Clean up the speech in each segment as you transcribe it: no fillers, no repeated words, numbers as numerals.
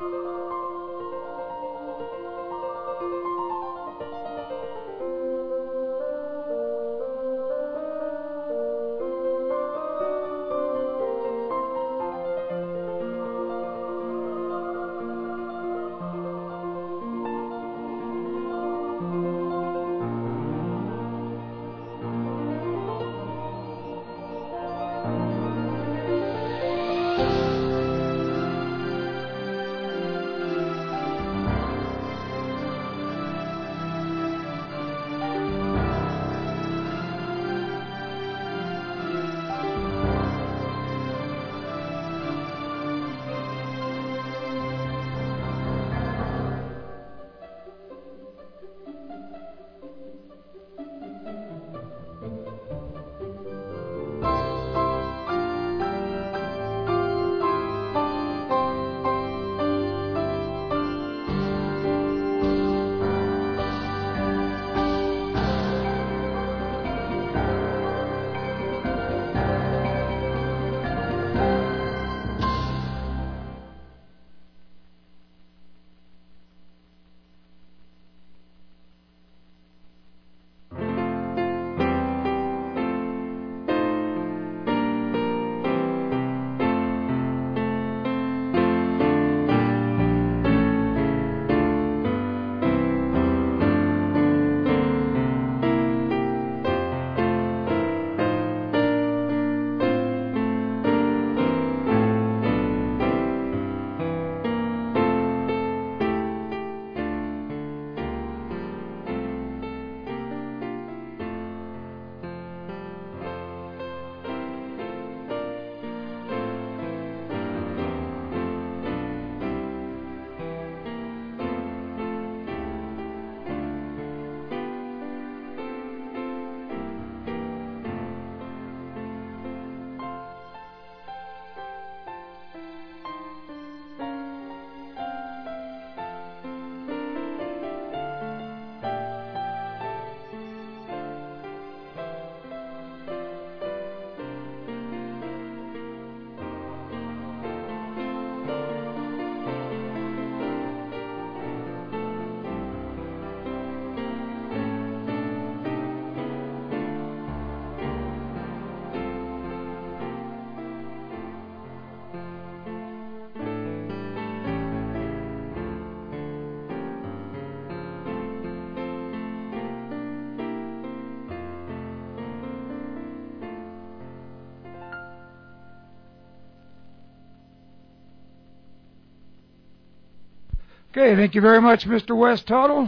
Okay, thank you very much, Mr. West Tuttle.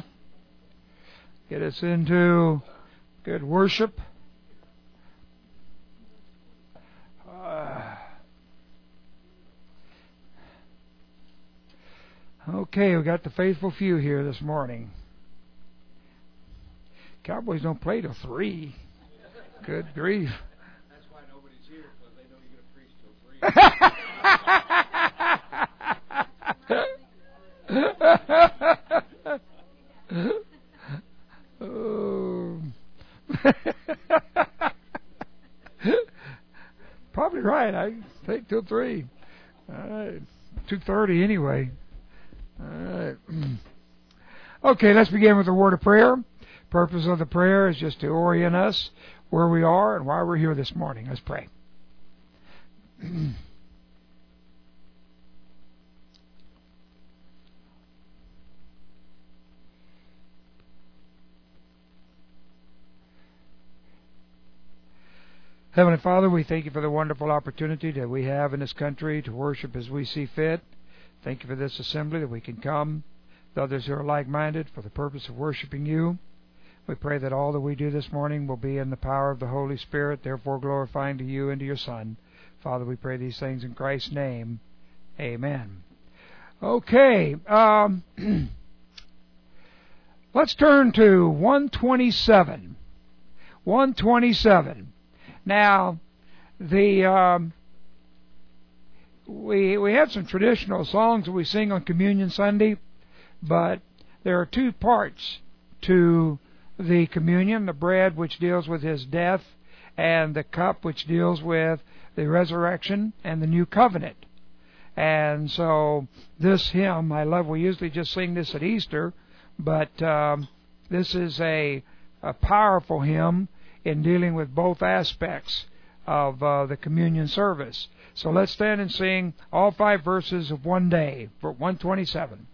Get us into good worship. Okay, we got the faithful few here this morning. Cowboys don't play till 3. Good grief. That's why nobody's here, because they know you're going to preach till 3. Oh. Probably right. I think till 3. All right. 2:30 anyway. All right. Okay, let's begin with a word of prayer. Purpose of the prayer is just to orient us where we are and why we're here this morning. Let's pray. Heavenly Father, we thank you for the wonderful opportunity that we have in this country to worship as we see fit. Thank you for this assembly that we can come, the others who are like-minded, for the purpose of worshiping you. We pray that all that we do this morning will be in the power of the Holy Spirit, therefore glorifying to you and to your Son. Father, we pray these things in Christ's name. Amen. Okay, let's turn to 127. 127. Now, we have some traditional songs that we sing on Communion Sunday, but there are 2 parts to the communion: the bread, which deals with his death, and the cup, which deals with the resurrection and the new covenant. And so this hymn, I love, we usually just sing this at Easter, but this is a powerful hymn in dealing with both aspects of the communion service. So let's stand and sing all 5 verses of One Day, for 127.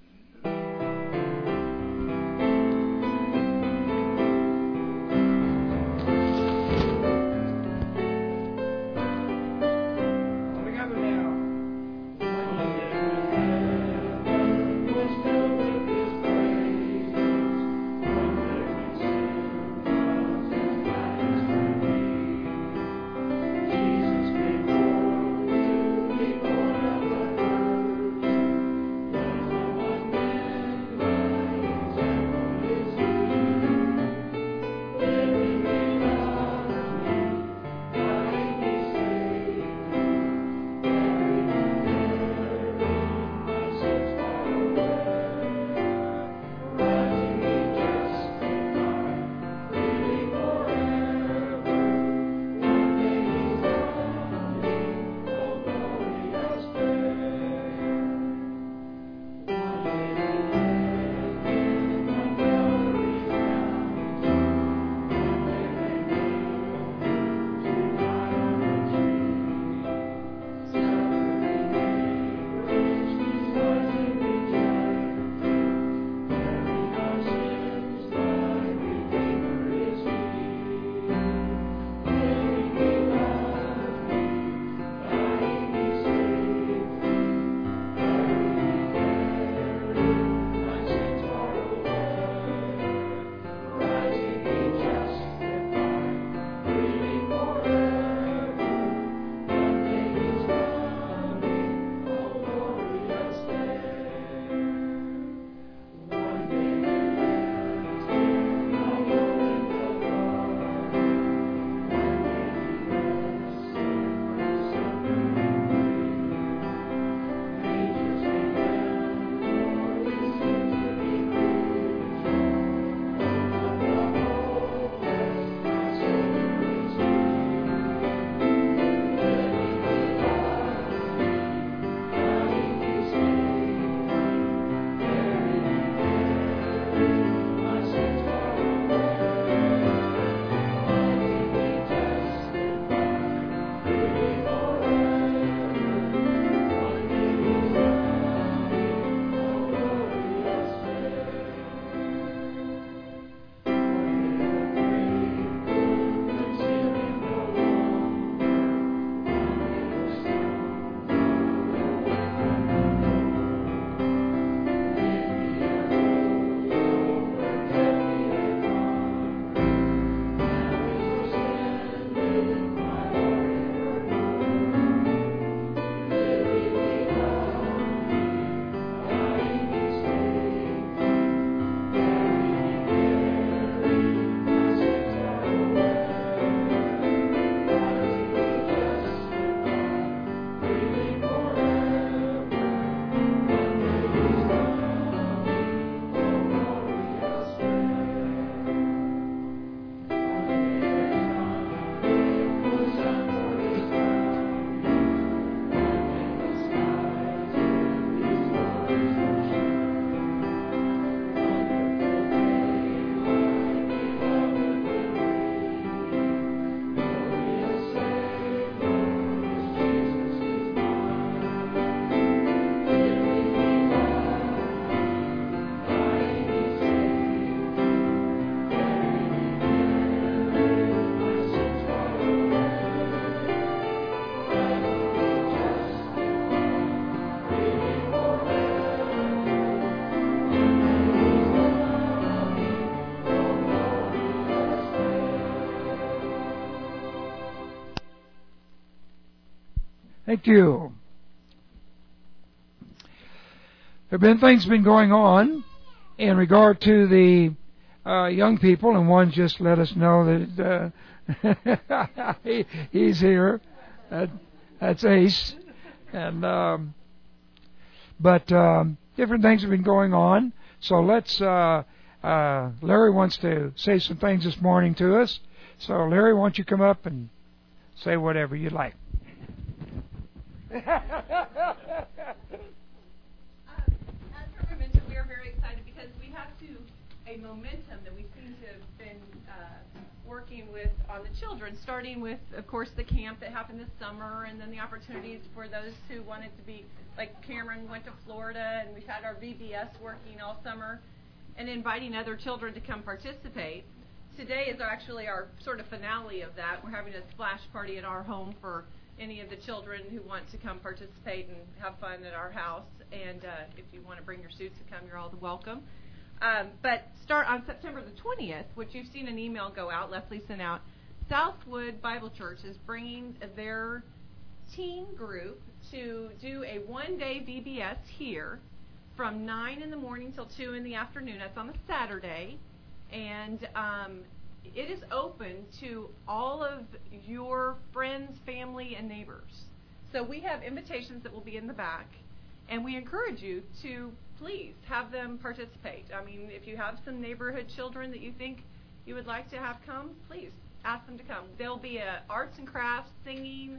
Thank you. There have been things going on in regard to the young people, and one just let us know that he's here. That's Ace. And but different things have been going on. So let's. Larry wants to say some things this morning to us. So Larry, why don't you come up and say whatever you'd like. As Trevor mentioned, we are very excited because we have a momentum that we seem to have been working with on the children, starting with, of course, the camp that happened this summer, and then the opportunities for those who wanted to be, like Cameron went to Florida, and we've had our VBS working all summer, and inviting other children to come participate. Today is actually our sort of finale of that. We're having a splash party at our home for any of the children who want to come participate and have fun at our house. And if you want to bring your suits and come, you're all welcome. But start on September the 20th, which you've seen an email go out, Leslie sent out. Southwood Bible Church is bringing their teen group to do a one-day VBS here from 9 in the morning till 2 in the afternoon. That's on a Saturday. And it is open to all of your friends, family, and neighbors. So we have invitations that will be in the back, and we encourage you to please have them participate. I mean, if you have some neighborhood children that you think you would like to have come, please ask them to come. There'll be arts and crafts, singing.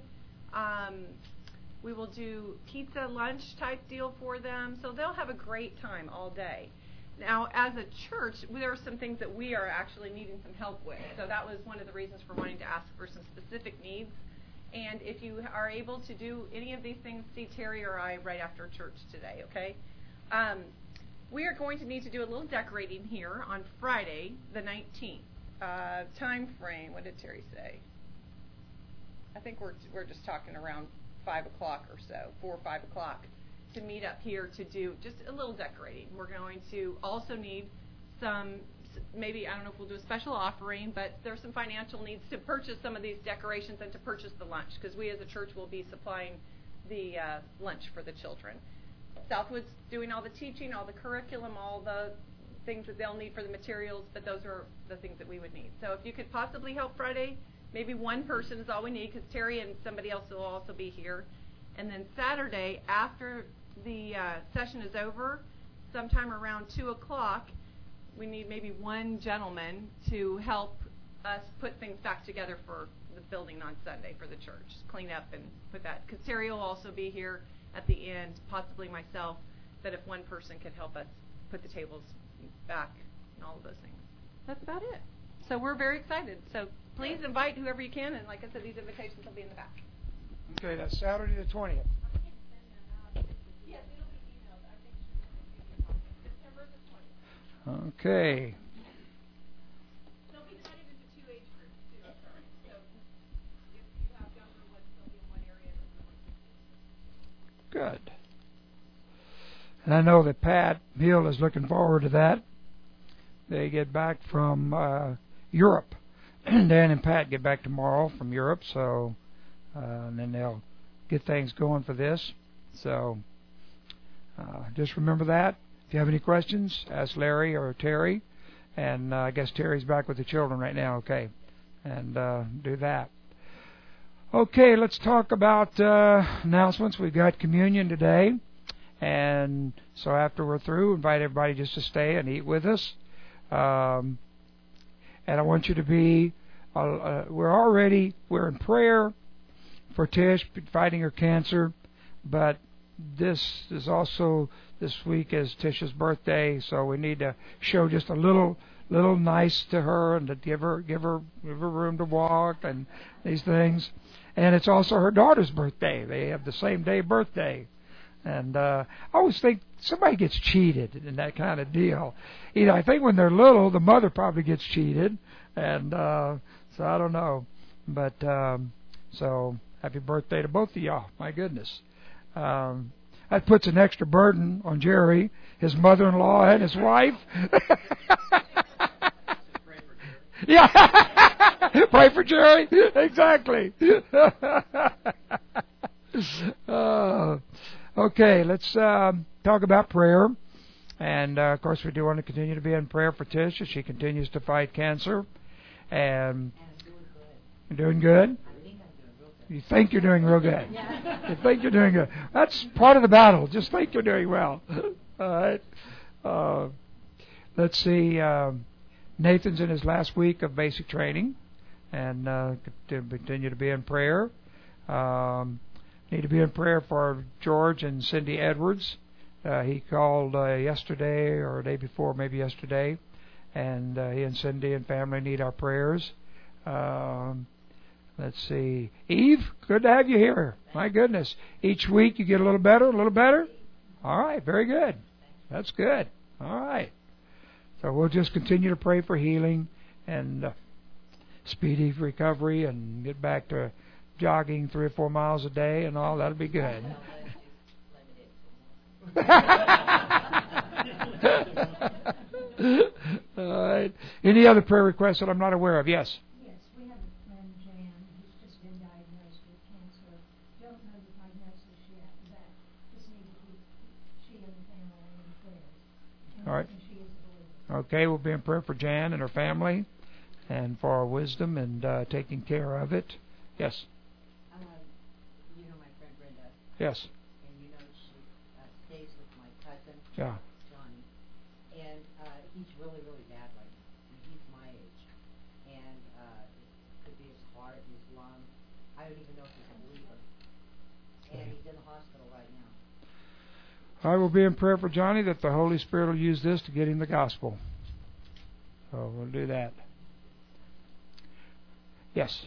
We will do pizza lunch type deal for them. So they'll have a great time all day. Now, as a church, there are some things that we are actually needing some help with. So that was one of the reasons for wanting to ask for some specific needs. And if you are able to do any of these things, see Terry or I right after church today, okay? We are going to need to do a little decorating here on Friday, the 19th. Time frame, what did Terry say? I think we're just talking around 5 o'clock or so, 4 or 5 o'clock, to meet up here to do just a little decorating. We're going to also need some, maybe, I don't know if we'll do a special offering, but there's some financial needs to purchase some of these decorations and to purchase the lunch, because we as a church will be supplying the lunch for the children. Southwood's doing all the teaching, all the curriculum, all the things that they'll need for the materials, but those are the things that we would need. So if you could possibly help Friday, maybe one person is all we need, because Terry and somebody else will also be here. And then Saturday, after the session is over, sometime around 2 o'clock, we need maybe one gentleman to help us put things back together for the building on Sunday for the church, clean up and put that. Because Terry will also be here at the end, possibly myself, that if one person could help us put the tables back and all of those things. That's about it. So we're very excited. So please invite whoever you can, and like I said, these invitations will be in the back. Okay, that's Saturday the 20th. Yes, it'll be emailed. I think she's going to give you a copy. September the 20th. Okay. They'll be divided into 2 age groups, too. So if you have younger ones, they'll be in one area. Good. And I know that Pat Hill is looking forward to that. They get back from Europe. Dan and Pat get back tomorrow from Europe, so and then they'll get things going for this. So just remember that. If you have any questions, ask Larry or Terry. And I guess Terry's back with the children right now, okay? And do that. Okay, let's talk about announcements. We've got communion today. And so after we're through, invite everybody just to stay and eat with us. And I want you to be, we're in prayer for Tish fighting her cancer, but this is also, this week is Tish's birthday, so we need to show just a little nice to her and to give her room to walk and these things. And it's also her daughter's birthday. They have the same day birthday. And I always think somebody gets cheated in that kind of deal. I think when they're little, the mother probably gets cheated. And so I don't know. But so happy birthday to both of y'all. My goodness. That puts an extra burden on Jerry, his mother-in-law, and his wife. Yeah. Pray for Jerry. Exactly. Okay, let's talk about prayer. And, of course, we do want to continue to be in prayer for Tish as she continues to fight cancer. And you're doing good? You think you're doing real good. You think you're doing good. That's part of the battle. Just think you're doing well. All right. Let's see. Nathan's in his last week of basic training. And continue to be in prayer. Need to be in prayer for George and Cindy Edwards. He called yesterday or the day before, maybe yesterday, and he and Cindy and family need our prayers. Let's see. Eve, good to have you here. My goodness. Each week you get a little better, a little better? All right, very good. That's good. All right. So we'll just continue to pray for healing and speedy recovery and get back to jogging 3 or 4 miles a day and all. That'll be good. All right. Any other prayer requests that I'm not aware of? Yes. Yes, we have a friend, Jan, who's just been diagnosed with cancer. Don't know the prognosis yet, but just need to keep she and the family in prayers. All right. She is a believer. Okay, we'll be in prayer for Jan and her family and for our wisdom and taking care of it. Yes. You know my friend Brenda, Yes. and you know she stays with my cousin, Yeah. Johnny, and he's really, really bad right now. And he's my age, and it could be his heart, his lung. I don't even know if he's a believer, and he's in the hospital right now. I will be in prayer for Johnny that the Holy Spirit will use this to get him the gospel. So we'll do that. Yes.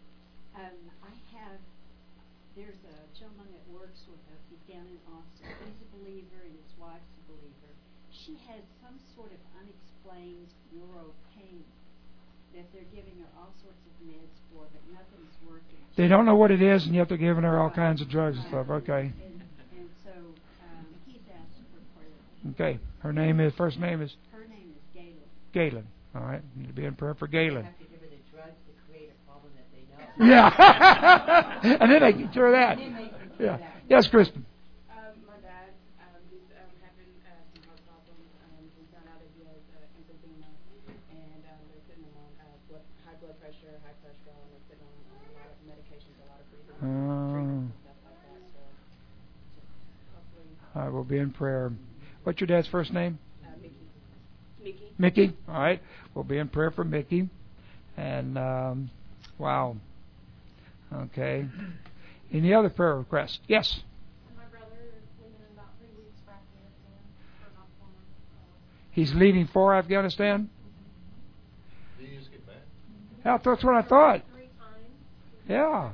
There's a gentleman that works with us. He's down in Austin. He's a believer and his wife's a believer. She has some sort of unexplained neuro pain that they're giving her all sorts of meds for, but nothing's working. They don't know what it is, and yet they're giving her all kinds of drugs and stuff. Okay. And so he's asked for prayer. Okay. First name is? Her name is Galen. Galen. All right. Need to be in prayer for Galen. You have to give her the drugs to create a problem that they know. Yeah. And then they can cure that. Yeah. Yes, Kristen. My dad, he's having some heart problems. We found out that he has emphysema, and they're putting him on high blood pressure, high cholesterol, and they're putting him on a lot of medications, a lot of breathing treatments and stuff like that. So, hopefully, I will be in prayer. What's your dad's first name? Mickey. Mickey. All right. We'll be in prayer for Mickey. And, wow. Okay. Any other prayer requests? Yes. My brother is leaving in about 3 weeks for Afghanistan for about 4 months. He's leaving for Afghanistan? Did you just get back? Yeah, that's what I thought. 3 times. Yeah.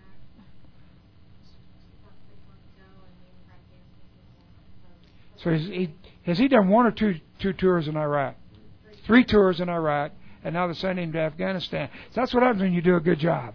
So has he done 1 or 2 tours in Iraq? 3 tours in Iraq, and now they're sending him to Afghanistan. So that's what happens when you do a good job.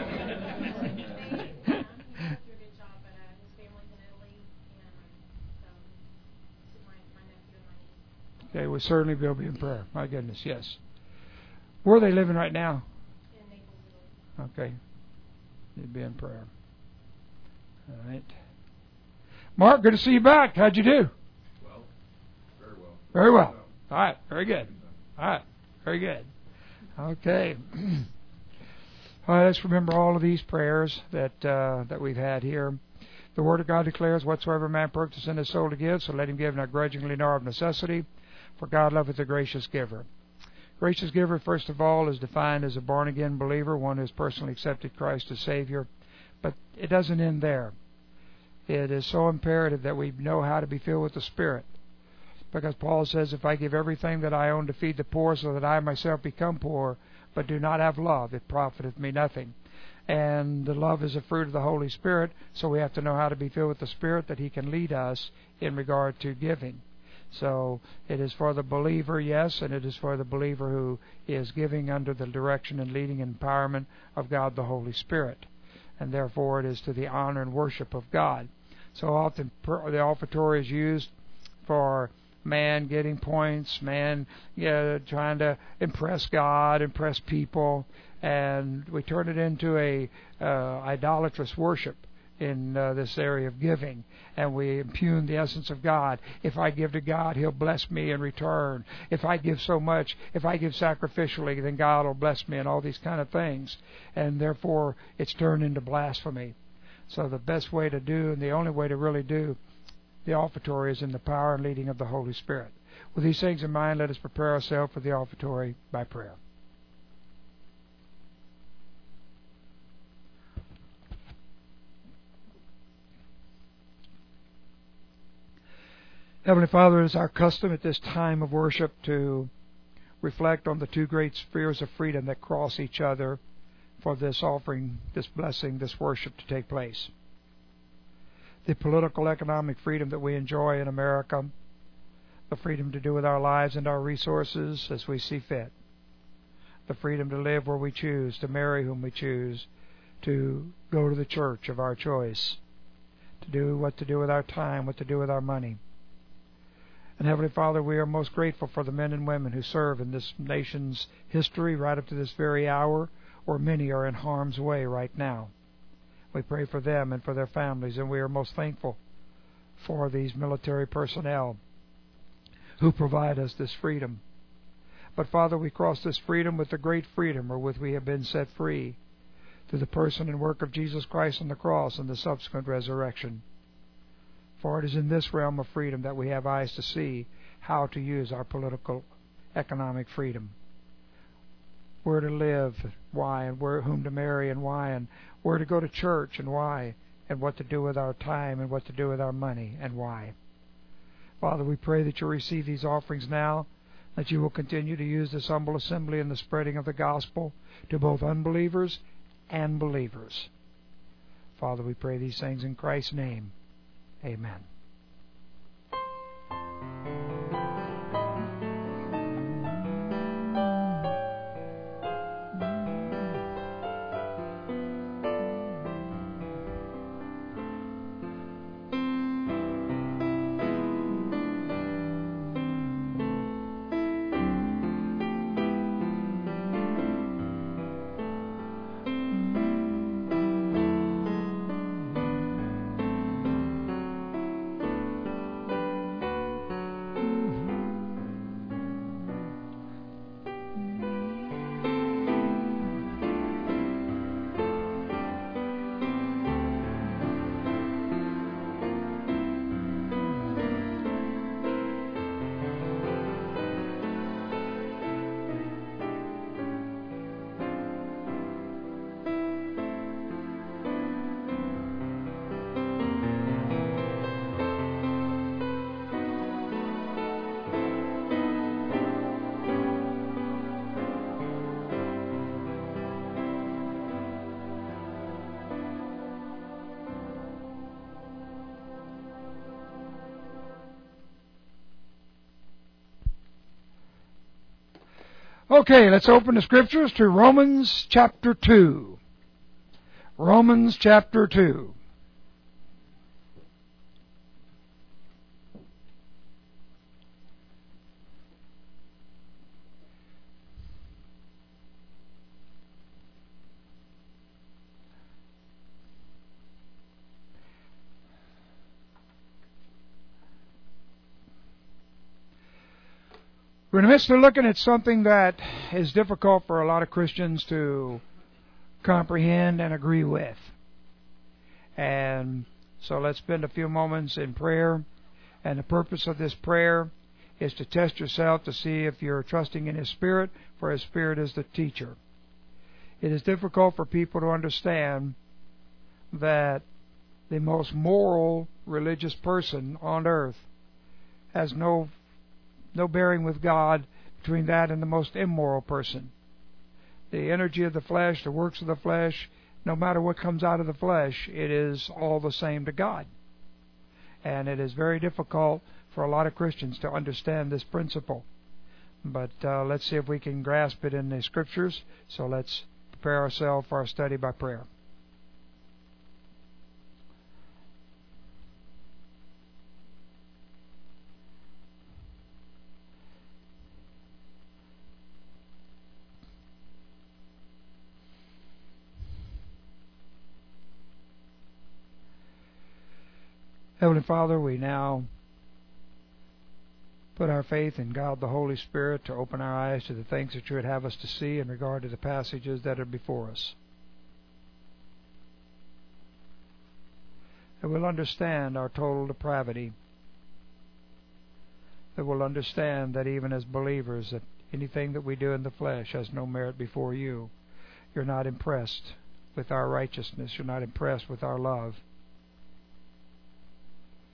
Okay, we'll certainly be able to be in prayer. My goodness, yes. Where are they living right now? Okay. Need to be in prayer. All right. Mark, good to see you back. How'd you do? Well, very well. Very well. All right, very good. All right, very good. Okay. All right, let's remember all of these prayers that we've had here. The Word of God declares, whatsoever man purchaseth in his soul to give, so let him give not grudgingly nor of necessity, for God loveth a gracious giver. Gracious giver, first of all, is defined as a born-again believer, one who has personally accepted Christ as Savior. But it doesn't end there. It is so imperative that we know how to be filled with the Spirit. Because Paul says, if I give everything that I own to feed the poor, so that I myself become poor, but do not have love, it profiteth me nothing. And the love is a fruit of the Holy Spirit, so we have to know how to be filled with the Spirit, that He can lead us in regard to giving. So it is for the believer, yes, and it is for the believer who is giving under the direction and leading and empowerment of God the Holy Spirit. And therefore it is to the honor and worship of God. So often the offertory is used for man getting points, man trying to impress God, impress people, and we turn it into a idolatrous worship in this area of giving, and we impugn the essence of God. If I give to God, He'll bless me in return. If I give so much, if I give sacrificially, then God will bless me, and all these kind of things. And therefore, it's turned into blasphemy. So the best way to do, and the only way to really do the offertory, is in the power and leading of the Holy Spirit. With these things in mind, let us prepare ourselves for the offertory by prayer. Heavenly Father, it is our custom at this time of worship to reflect on the two great spheres of freedom that cross each other for this offering, this blessing, this worship to take place. The political, economic freedom that we enjoy in America, the freedom to do with our lives and our resources as we see fit, the freedom to live where we choose, to marry whom we choose, to go to the church of our choice, to do what to do with our time, what to do with our money. And Heavenly Father, we are most grateful for the men and women who serve in this nation's history right up to this very hour, or many are in harm's way right now. We pray for them and for their families, and we are most thankful for these military personnel who provide us this freedom. But Father, we cross this freedom with the great freedom wherewith we have been set free through the person and work of Jesus Christ on the cross and the subsequent resurrection. For it is in this realm of freedom that we have eyes to see how to use our political, economic freedom. Where to live, why, and whom to marry and why, and where to go to church and why, and what to do with our time and what to do with our money and why. Father, we pray that you receive these offerings now, that you will continue to use this humble assembly in the spreading of the gospel to both unbelievers and believers. Father, we pray these things in Christ's name. Amen. Okay, let's open the Scriptures to Romans chapter 2. Romans chapter 2. We're in the midst of looking at something that is difficult for a lot of Christians to comprehend and agree with. And so let's spend a few moments in prayer. And the purpose of this prayer is to test yourself to see if you're trusting in His Spirit, for His Spirit is the teacher. It is difficult for people to understand that the most moral religious person on earth has no bearing with God between that and the most immoral person. The energy of the flesh, the works of the flesh, no matter what comes out of the flesh, it is all the same to God. And it is very difficult for a lot of Christians to understand this principle. But let's see if we can grasp it in the Scriptures. So let's prepare ourselves for our study by prayer. Heavenly Father, we now put our faith in God the Holy Spirit to open our eyes to the things that you would have us to see in regard to the passages that are before us. That we'll understand our total depravity. That we'll understand that even as believers, that anything that we do in the flesh has no merit before you. You're not impressed with our righteousness. You're not impressed with our love.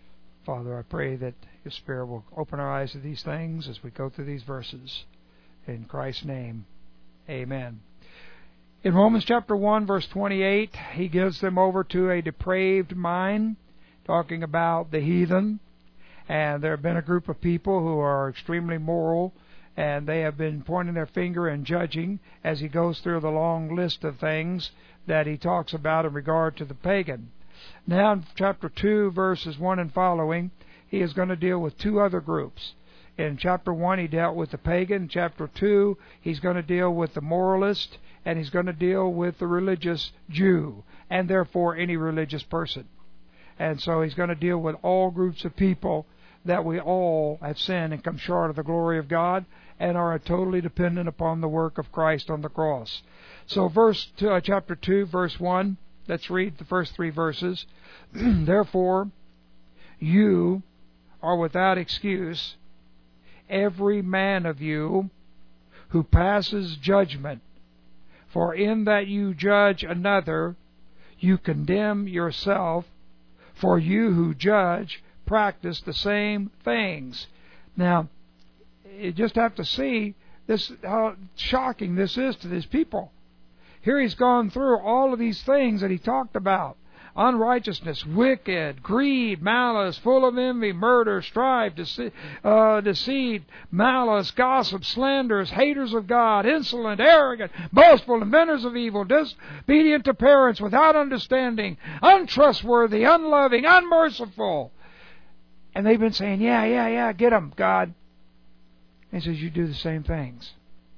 Father, I pray that Your Spirit will open our eyes to these things as we go through these verses. In Christ's name, amen. In Romans chapter 1, verse 28, he gives them over to a depraved mind, talking about the heathen. And there have been a group of people who are extremely moral, and they have been pointing their finger and judging as he goes through the long list of things that he talks about in regard to the pagan. Now in chapter 2, verses 1 and following, he is going to deal with two other groups. In chapter 1, he dealt with the pagan. In chapter 2, he's going to deal with the moralist, and he's going to deal with the religious Jew, and therefore any religious person. And so he's going to deal with all groups of people that we all have sinned and come short of the glory of God and are totally dependent upon the work of Christ on the cross. So chapter 2, verse 1, let's read the first three verses. Therefore, you are without excuse, every man of you who passes judgment, for in that you judge another, you condemn yourself, for you who judge practice the same things. Now, you just have to see this, how shocking this is to these people. Here he's gone through all of these things that he talked about. Unrighteousness, wicked, greed, malice, full of envy, murder, strife, deceit, malice, gossip, slanders, haters of God, insolent, arrogant, boastful, inventors of evil, disobedient to parents, without understanding, untrustworthy, unloving, unmerciful. And they've been saying, yeah, get them, God. And he says, you do the same things.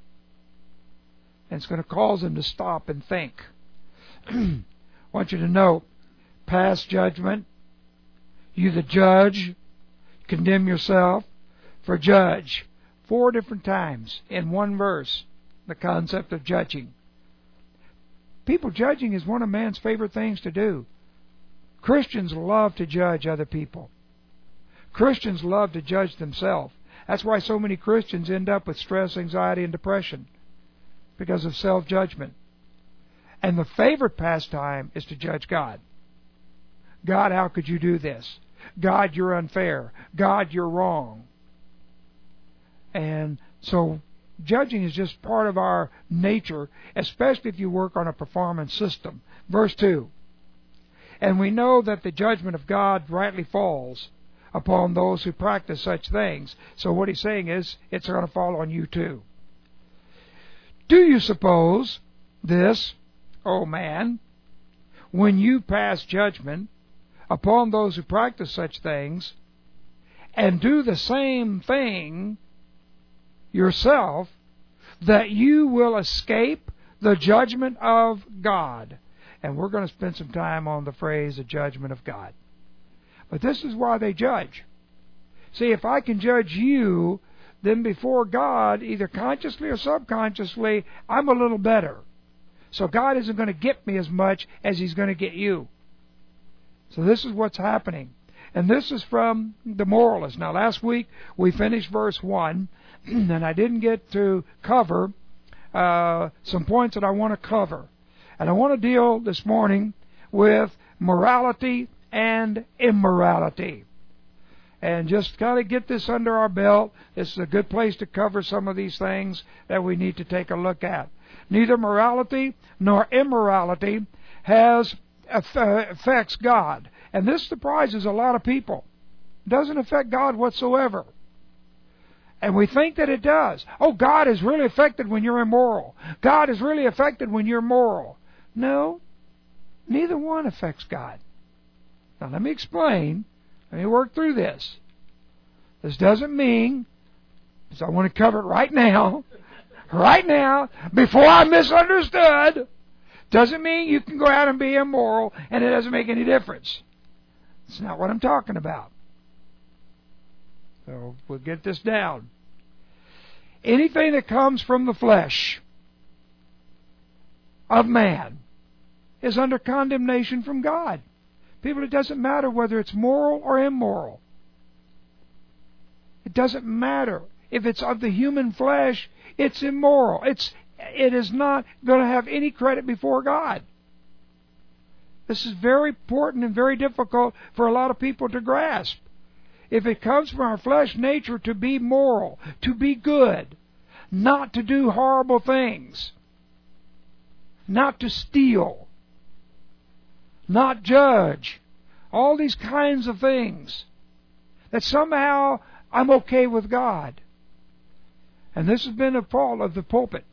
And it's going to cause them to stop and think. I want you to know, pass judgment. You the judge, condemn yourself. For judge, 4 different times in one verse, the concept of judging. People judging is one of man's favorite things to do. Christians love to judge other people. Christians love to judge themselves. That's why so many Christians end up with stress, anxiety, and depression, because of self-judgment. And the favorite pastime is to judge God. God, how could you do this? God, you're unfair. God, you're wrong. And so judging is just part of our nature, especially if you work on a performance system. Verse 2. And we know that the judgment of God rightly falls upon those who practice such things. So what he's saying is, it's going to fall on you too. Do you suppose this, O man, when you pass judgment upon those who practice such things, and do the same thing yourself, that you will escape the judgment of God? And we're going to spend some time on the phrase, the judgment of God. But this is why they judge. See, if I can judge you, then before God, either consciously or subconsciously, I'm a little better. So God isn't going to get me as much as He's going to get you. So this is what's happening. And this is from the moralist. Now, last week we finished verse 1, and I didn't get to cover some points that I want to cover. And I want to deal this morning with morality and immorality. And just kind of get this under our belt. This is a good place to cover some of these things that we need to take a look at. Neither morality nor immorality affects God. And this surprises a lot of people. It doesn't affect God whatsoever. And we think that it does. Oh, God is really affected when you're immoral. God is really affected when you're moral. No, neither one affects God. Now let me explain. Let me work through this. This doesn't mean, so I want to cover it right now, before I'm misunderstood, doesn't mean you can go out and be immoral and it doesn't make any difference. It's not what I'm talking about. So we'll get this down. Anything that comes from the flesh of man is under condemnation from God. People, it doesn't matter whether it's moral or immoral. It doesn't matter. If it's of the human flesh, it's immoral. It is not going to have any credit before God. This is very important and very difficult for a lot of people to grasp. if it comes from our flesh nature to be moral, to be good, not to do horrible things, not to steal, not judge, all these kinds of things, that somehow I'm okay with God. And this has been a fault of the pulpit.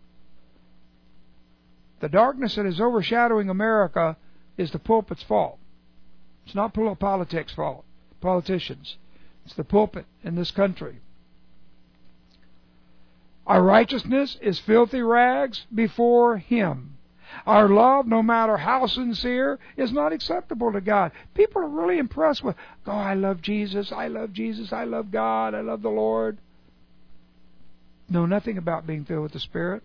The darkness that is overshadowing America is the pulpit's fault. It's not politics' fault, politicians. It's the pulpit in this country. Our righteousness is filthy rags before Him. Our love, no matter how sincere, is not acceptable to God. People are really impressed with, oh, I love Jesus, I love Jesus, I love God, I love the Lord. Know nothing about being filled with the Spirit.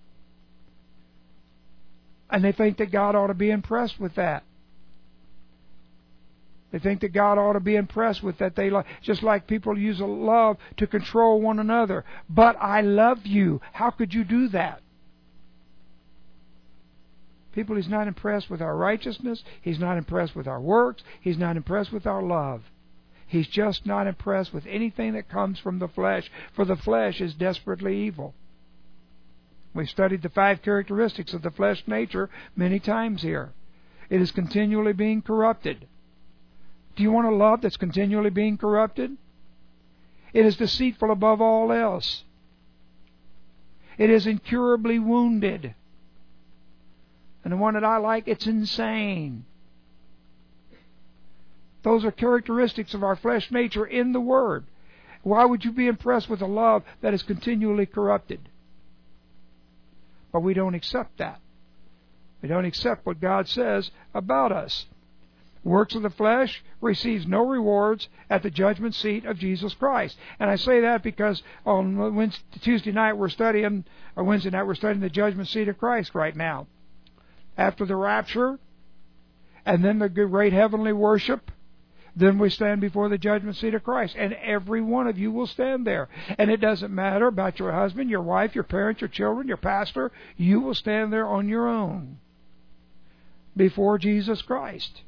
And they think that God ought to be impressed with that. They think that God ought to be impressed with that. Just like people use love to control one another. But I love you. How could you do that? People, He's not impressed with our righteousness. He's not impressed with our works. He's not impressed with our love. He's just not impressed with anything that comes from the flesh, for the flesh is desperately evil. We've studied the 5 characteristics of the flesh nature many times here. It is continually being corrupted. Do you want a love that's continually being corrupted? It is deceitful above all else. It is incurably wounded. And the one that I like, it's insane. Those are characteristics of our flesh nature in the Word. Why would you be impressed with a love that is continually corrupted? But we don't accept that. We don't accept what God says about us. Works of the flesh receives no rewards at the judgment seat of Jesus Christ. And I say that because on Tuesday night we're studying, or Wednesday night we're studying the judgment seat of Christ right now. After the rapture, and then the great heavenly worship, then we stand before the judgment seat of Christ. And every one of you will stand there. And it doesn't matter about your husband, your wife, your parents, your children, your pastor. You will stand there on your own before Jesus Christ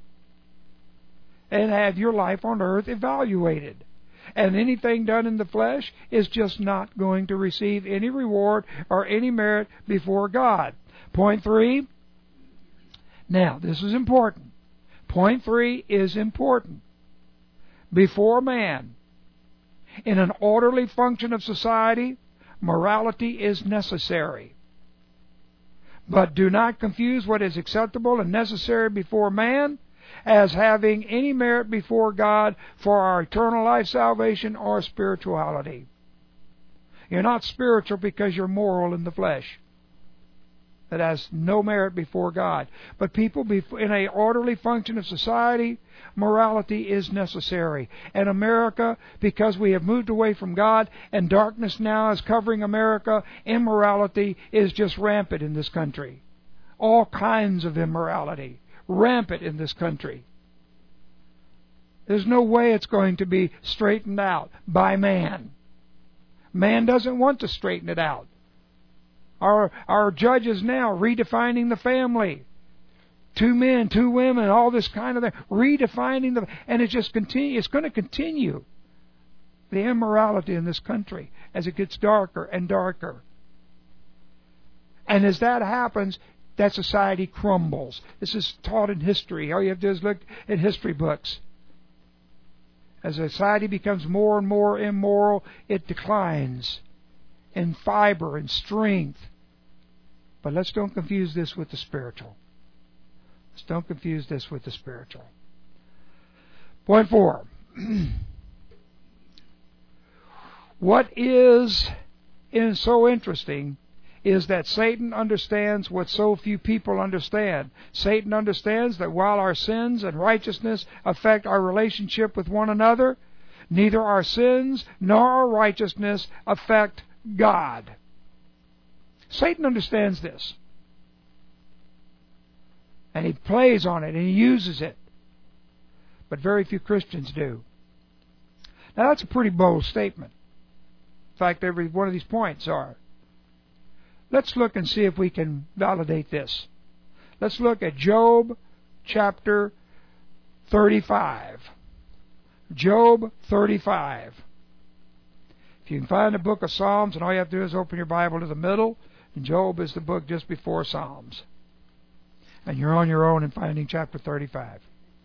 and have your life on earth evaluated. And anything done in the flesh is just not going to receive any reward or any merit before God. Point 3. Now, this is important. Point 3 is important. Before man, in an orderly function of society, morality is necessary. But do not confuse what is acceptable and necessary before man as having any merit before God for our eternal life, salvation, or spirituality. You're not spiritual because you're moral in the flesh. That has no merit before God. But people, in an orderly function of society, morality is necessary. And America, because we have moved away from God and darkness now is covering America, immorality is just rampant in this country. All kinds of immorality. Rampant in this country. There's no way it's going to be straightened out by man. Man doesn't want to straighten it out. Our judges now redefining the family. 2 men, 2 women, all this kind of thing. Redefining the... And it's just continue. It's going to continue. The immorality in this country as it gets darker and darker. And as that happens, that society crumbles. This is taught in history. All you have to do is look at history books. As society becomes more and more immoral, it declines in fiber and strength. But let's don't confuse this with the spiritual. Let's don't confuse this with the spiritual. Point 4. What is so interesting is that Satan understands what so few people understand. Satan understands that while our sins and righteousness affect our relationship with one another, neither our sins nor our righteousness affect God. Satan understands this. And he plays on it and he uses it. But very few Christians do. Now that's a pretty bold statement. In fact, every one of these points are. Let's look and see if we can validate this. Let's look at Job chapter 35. Job 35. If you can find the book of Psalms, and all you have to do is open your Bible to the middle, and Job is the book just before Psalms. And you're on your own in finding chapter 35.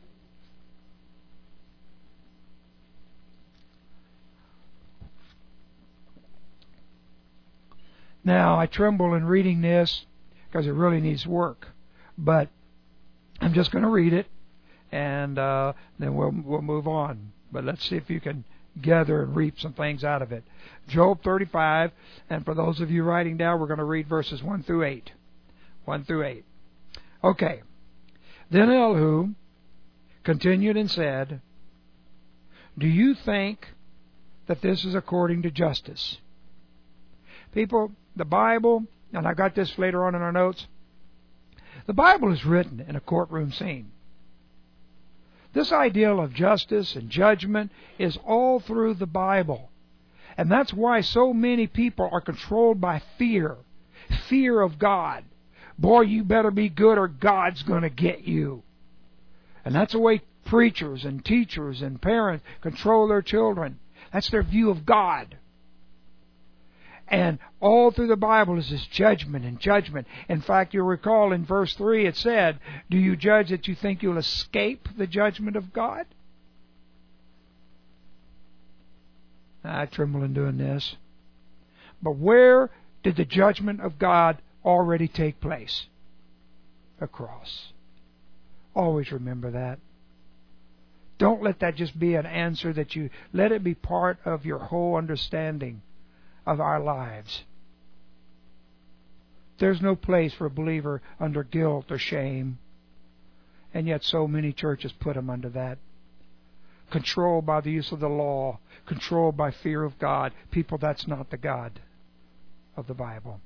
Now, I tremble in reading this because it really needs work. But I'm just going to read it, and then we'll move on. But let's see if you can gather and reap some things out of it. Job 35, and for those of you writing down, we're going to read verses 1 through 8. 1 through 8. Okay. Then Elihu continued and said, do you think that this is according to justice? People, the Bible, and I got this later on in our notes, the Bible is written in a courtroom scene. This ideal of justice and judgment is all through the Bible. And that's why so many people are controlled by fear. Fear of God. Boy, you better be good or God's going to get you. And that's the way preachers and teachers and parents control their children. That's their view of God. And all through the Bible is this judgment and judgment. In fact, you'll recall in verse 3 it said, do you judge that you think you'll escape the judgment of God? I tremble in doing this. But where did the judgment of God already take place? The cross. Always remember that. Don't let that just be an answer that you... Let it be part of your whole understanding of our lives. There's no place for a believer under guilt or shame. And yet so many churches put them under that. Controlled by the use of the law. Controlled by fear of God. People, that's not the God of the Bible.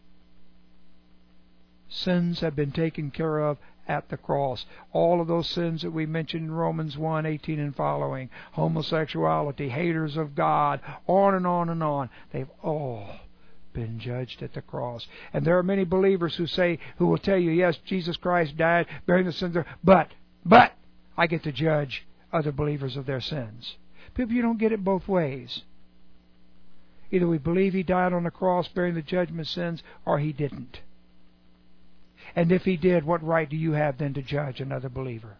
Sins have been taken care of at the cross. All of those sins that we mentioned in Romans 1:18 and following, homosexuality, haters of God, on and on and on, they've all been judged at the cross. And there are many believers who will tell you, yes, Jesus Christ died, bearing the sins, but I get to judge other believers of their sins. People, you don't get it both ways. Either we believe He died on the cross bearing the judgment of sins, or He didn't. And if He did, what right do you have then to judge another believer?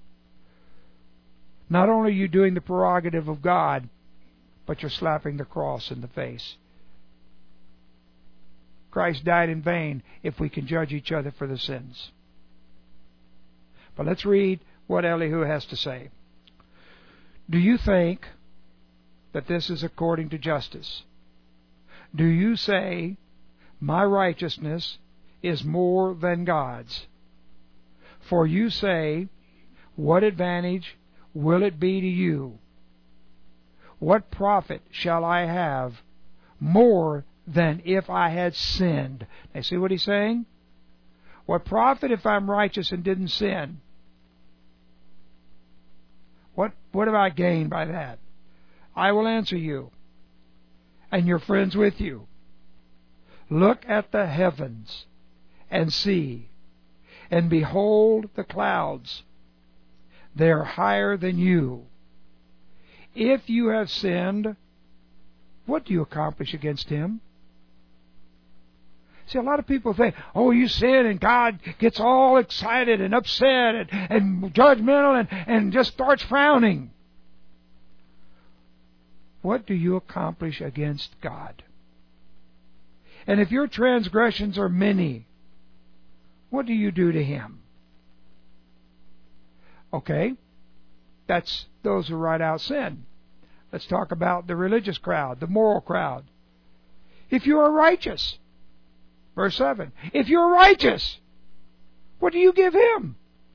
Not only are you doing the prerogative of God, but you're slapping the cross in the face. Christ died in vain if we can judge each other for the sins. But let's read what Elihu has to say. Do you think that this is according to justice? Do you say, my righteousness is more than God's? For you say, what advantage will it be to you? What profit shall I have more than if I had sinned? Now see what he's saying? What profit if I'm righteous and didn't sin? What have I gained by that? I will answer you, and your friends with you. Look at the heavens and see, and behold the clouds. They are higher than you. If you have sinned, what do you accomplish against Him? See, a lot of people think, oh, you sin and God gets all excited and upset and judgmental and just starts frowning. What do you accomplish against God? And if your transgressions are many, what do you do to Him? Okay, that's those who write out sin. Let's talk about the religious crowd, the moral crowd. If you are righteous, verse 7, if you're righteous, what do you give Him?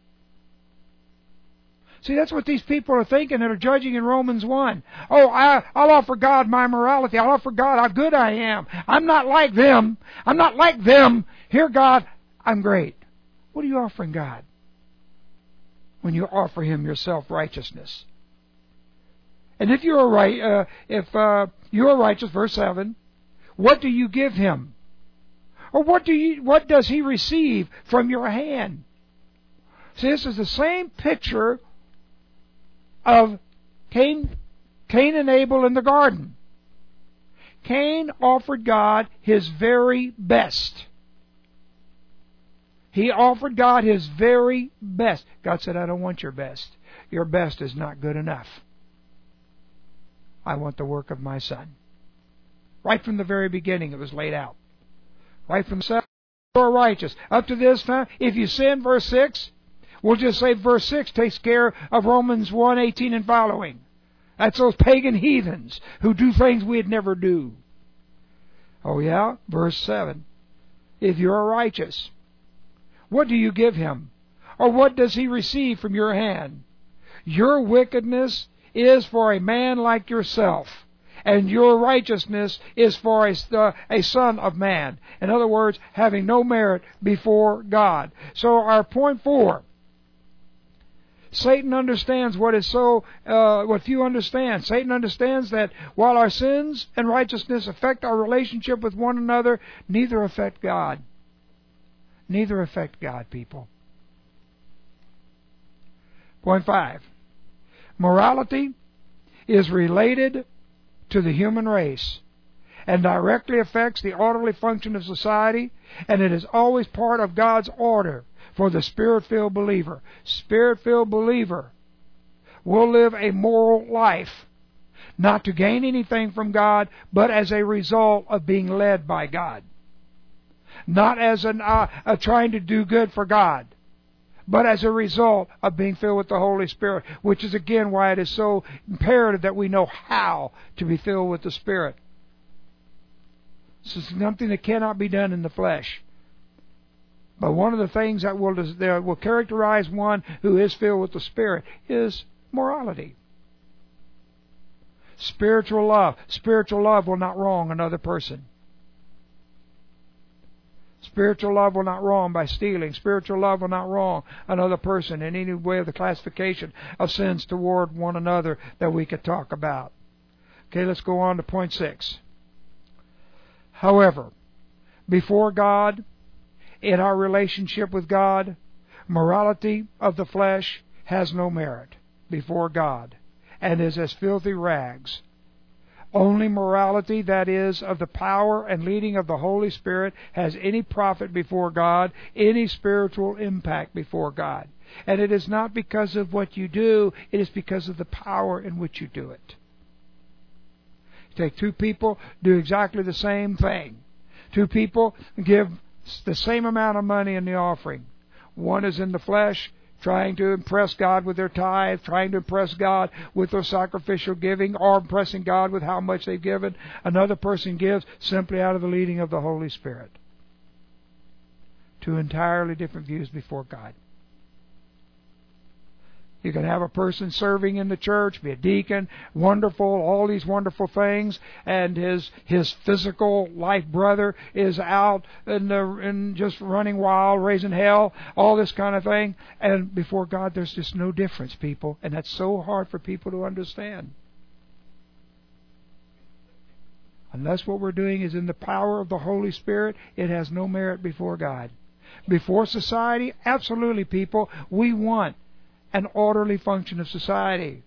See, that's what these people are thinking that are judging in Romans 1. Oh, I'll offer God my morality. I'll offer God how good I am. I'm not like them. I'm not like them. Here, God, I'm great. What are you offering God when you offer Him your self-righteousness? And if you're righteous, verse 7, what do you give Him? Or what does He receive from your hand? See, this is the same picture of Cain and Abel in the garden. Cain offered God his very best. He offered God his very best. God said, I don't want your best. Your best is not good enough. I want the work of my Son. Right from the very beginning it was laid out. Right from the start, you're righteous. Up to this time, if you sin, verse 6, we'll just say verse 6 takes care of Romans 1:18 and following. That's those pagan heathens who do things we'd never do. Oh yeah? Verse 7. If you are righteous, what do you give him? Or what does he receive from your hand? Your wickedness is for a man like yourself, and your righteousness is for a son of man. In other words, having no merit before God. So our point 4. Satan understands what few understand. Satan understands that while our sins and righteousness affect our relationship with one another, neither affect God. Neither affect God, people. Point 5. Morality is related to the human race and directly affects the orderly function of society, and it is always part of God's order for the Spirit-filled believer. Spirit-filled believer will live a moral life, not to gain anything from God, but as a result of being led by God. Not as trying to do good for God, but as a result of being filled with the Holy Spirit, which is again why it is so imperative that we know how to be filled with the Spirit. This is something that cannot be done in the flesh. But one of the things that will characterize one who is filled with the Spirit is morality. Spiritual love. Spiritual love will not wrong another person. Spiritual love will not wrong by stealing. Spiritual love will not wrong another person in any way of the classification of sins toward one another that we could talk about. Okay, let's go on to point 6. However, before God, in our relationship with God, morality of the flesh has no merit before God and is as filthy rags. Only morality that is of the power and leading of the Holy Spirit has any profit before God, any spiritual impact before God. And it is not because of what you do, it is because of the power in which you do it. You take two people, do exactly the same thing. Two people give the same amount of money in the offering. One is in the flesh, trying to impress God with their tithe, trying to impress God with their sacrificial giving, or impressing God with how much they've given. Another person gives simply out of the leading of the Holy Spirit. Two entirely different views before God. You can have a person serving in the church, be a deacon, wonderful, all these wonderful things, and his physical life brother is out and just running wild, raising hell, all this kind of thing. And before God, there's just no difference, people. And that's so hard for people to understand. Unless what we're doing is in the power of the Holy Spirit, it has no merit before God. Before society, absolutely, people, we want an orderly function of society.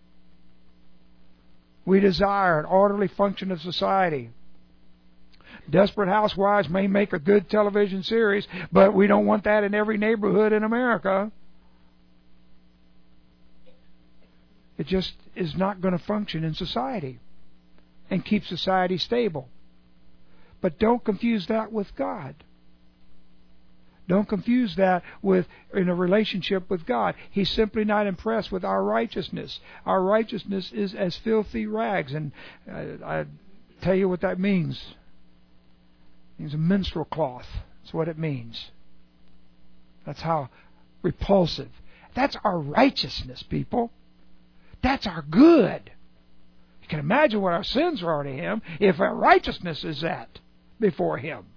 We desire an orderly function of society. Desperate Housewives may make a good television series, but we don't want that in every neighborhood in America. It just is not going to function in society and keep society stable. But don't confuse that with God. Don't confuse that with in a relationship with God. He's simply not impressed with our righteousness. Our righteousness is as filthy rags. And I tell you what that means. It means a menstrual cloth. That's what it means. That's how repulsive. That's our righteousness, people. That's our good. You can imagine what our sins are to Him if our righteousness is that before Him.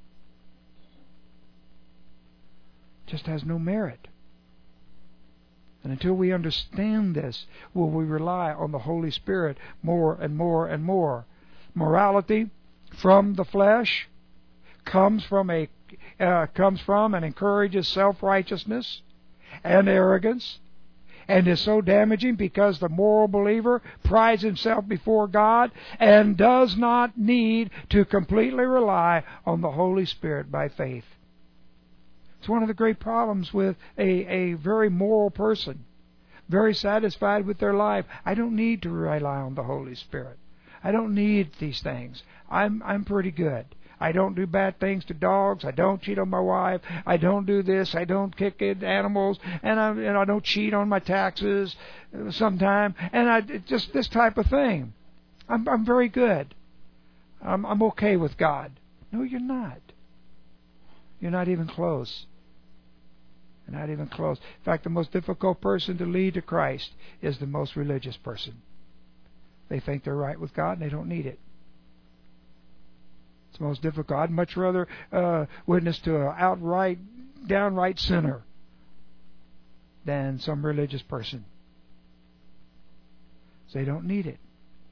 Just has no merit. And until we understand this, will we rely on the Holy Spirit more and more and more. Morality from the flesh comes from and encourages self-righteousness and arrogance, and is so damaging because the moral believer prides himself before God and does not need to completely rely on the Holy Spirit by faith. It's one of the great problems with a very moral person, very satisfied with their life. I don't need to rely on the Holy Spirit. I don't need these things. I'm pretty good. I don't do bad things to dogs. I don't cheat on my wife. I don't do this. I don't kick at animals, and I don't cheat on my taxes sometime. And I just this type of thing. I'm very good. I'm okay with God. No, you're not. You're not even close. You're not even close. In fact, the most difficult person to lead to Christ is the most religious person. They think they're right with God, and they don't need it. It's the most difficult. I'd much rather witness to an downright sinner than some religious person. So they don't need it.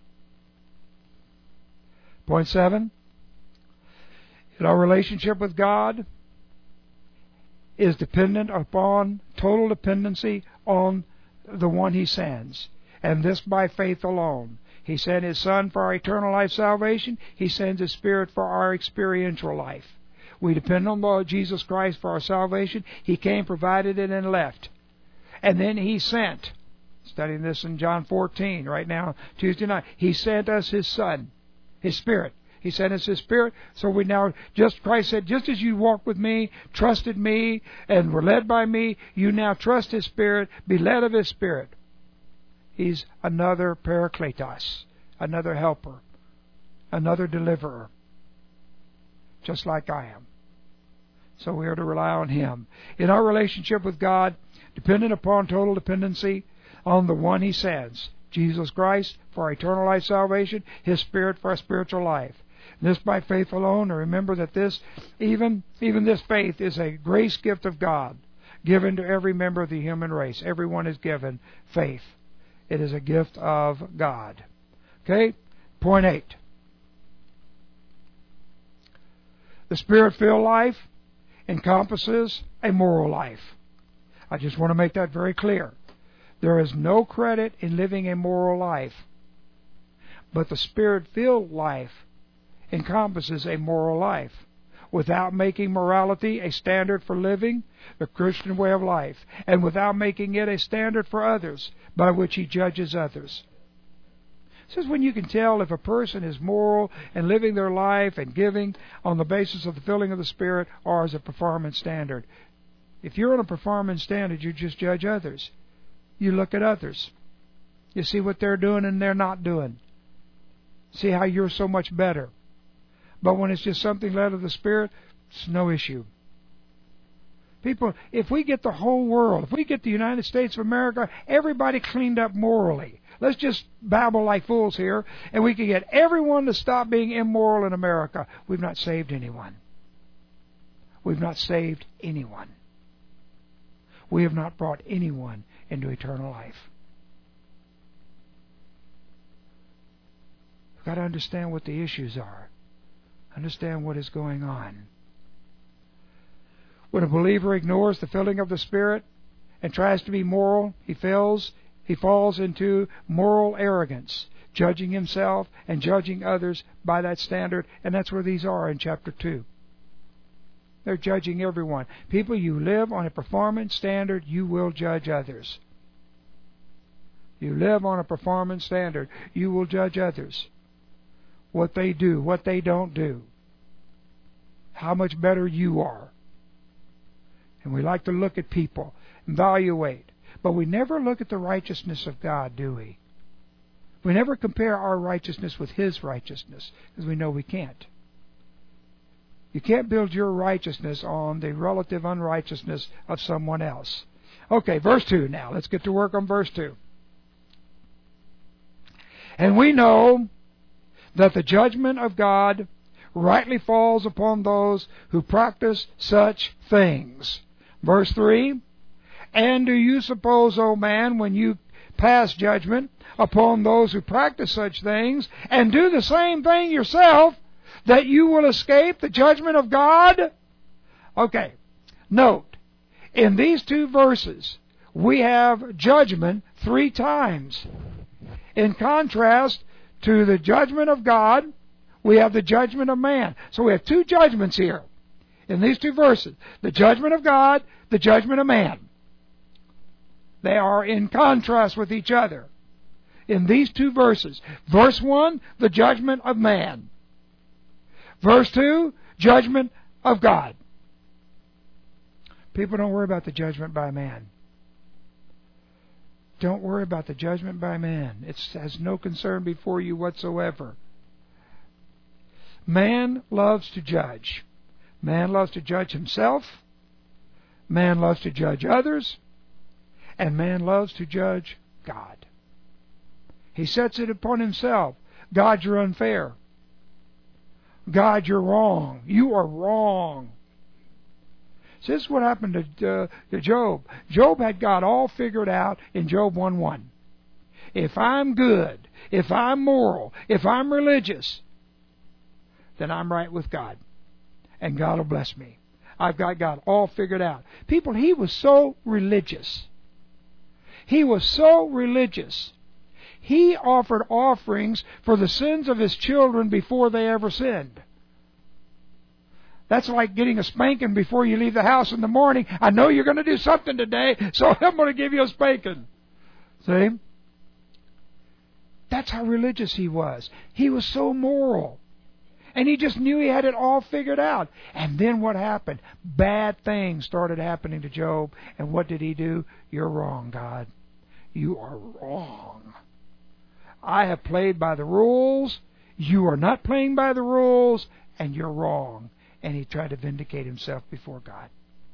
Point 7. In our relationship with God is dependent upon total dependency on the one He sends, and this by faith alone. He sent His Son for our eternal life salvation. He sends His Spirit for our experiential life. We depend on the Lord Jesus Christ for our salvation. He came, provided it, and left. And then He sent, studying this in John 14 right now, Tuesday night, He sent us His Son, His Spirit. He sent us His Spirit. So we now, Christ said, just as you walked with me, trusted me, and were led by me, you now trust His Spirit, be led of His Spirit. He's another Parakletos, another helper, another deliverer, just like I am. So we are to rely on Him. In our relationship with God, dependent upon total dependency on the one He sends, Jesus Christ for our eternal life salvation, His Spirit for our spiritual life. And this by faith alone. And remember that this, even this faith is a grace gift of God, given to every member of the human race. Everyone is given faith. It is a gift of God. Okay? Point 8. The Spirit-filled life encompasses a moral life. I just want to make that very clear. There is no credit in living a moral life. But the Spirit-filled life encompasses a moral life, without making morality a standard for living the Christian way of life, and without making it a standard for others by which He judges others. This is when you can tell if a person is moral and living their life and giving on the basis of the filling of the Spirit, or as a performance standard. If you're on a performance standard, you just judge others. You look at others. You see what they're doing and they're not doing. See how you're so much better. But when it's just something led of the Spirit, it's no issue. People, if we get the whole world, if we get the United States of America, everybody cleaned up morally. Let's just babble like fools here, and we can get everyone to stop being immoral in America. We've not saved anyone. We've not saved anyone. We have not brought anyone into eternal life. We've got to understand what the issues are. Understand what is going on. When a believer ignores the filling of the Spirit and tries to be moral, he falls into moral arrogance, judging himself and judging others by that standard. And that's where these are in chapter 2. They're judging everyone. People, you live on a performance standard, you will judge others. You live on a performance standard, you will judge others. What they do, what they don't do, how much better you are. And we like to look at people, evaluate, but we never look at the righteousness of God, do we? We never compare our righteousness with His righteousness, because we know we can't. You can't build your righteousness on the relative unrighteousness of someone else. Okay, verse 2 now. Let's get to work on verse 2. And we know that the judgment of God rightly falls upon those who practice such things. Verse 3, and do you suppose, O man, when you pass judgment upon those who practice such things, and do the same thing yourself, that you will escape the judgment of God? Okay, note, in these two verses, we have judgment 3 times. In contrast to the judgment of God, we have the judgment of man. So we have 2 judgments here in these 2 verses. The judgment of God, the judgment of man. They are in contrast with each other in these 2 verses. Verse 1, the judgment of man. Verse 2, judgment of God. People don't worry about the judgment by man. Don't worry about the judgment by man. It has no concern before you whatsoever. Man loves to judge. Man loves to judge himself. Man loves to judge others. And man loves to judge God. He sets it upon himself. God, you're unfair. God, you're wrong. You are wrong. So this is what happened to Job. Job had God all figured out in Job 1:1. If I'm good, if I'm moral, if I'm religious, then I'm right with God. And God will bless me. I've got God all figured out. People, he was so religious. He was so religious. He offered offerings for the sins of his children before they ever sinned. That's like getting a spanking before you leave the house in the morning. I know you're going to do something today, so I'm going to give you a spanking. See? That's how religious he was. He was so moral. And he just knew he had it all figured out. And then what happened? Bad things started happening to Job. And what did he do? You're wrong, God. You are wrong. I have played by the rules. You are not playing by the rules. And you're wrong. And he tried to vindicate himself before God.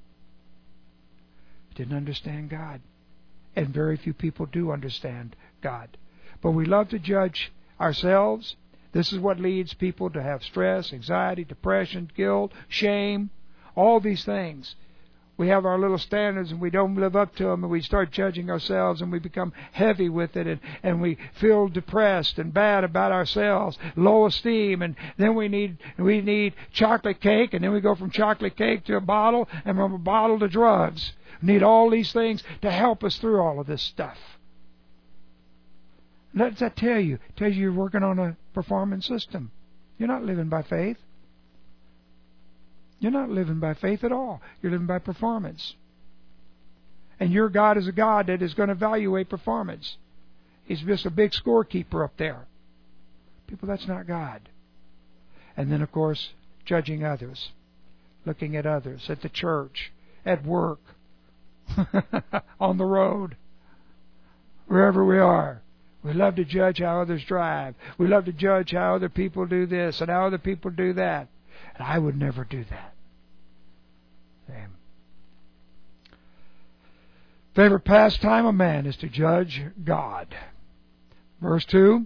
Didn't understand God. And very few people do understand God. But we love to judge ourselves. This is what leads people to have stress, anxiety, depression, guilt, shame, all these things. We have our little standards and we don't live up to them, and we start judging ourselves and we become heavy with it, and we feel depressed and bad about ourselves, low esteem, and then we need chocolate cake, and then we go from chocolate cake to a bottle, and from a bottle to drugs. We need all these things to help us through all of this stuff. What does that tell you? It tells you you're working on a performance system. You're not living by faith. You're not living by faith at all. You're living by performance. And your God is a God that is going to evaluate performance. He's just a big scorekeeper up there. People, that's not God. And then, of course, judging others. Looking at others, at the church, at work, on the road, wherever we are. We love to judge how others drive. We love to judge how other people do this and how other people do that. And I would never do that. Same. Favorite pastime of man is to judge God. Verse 2.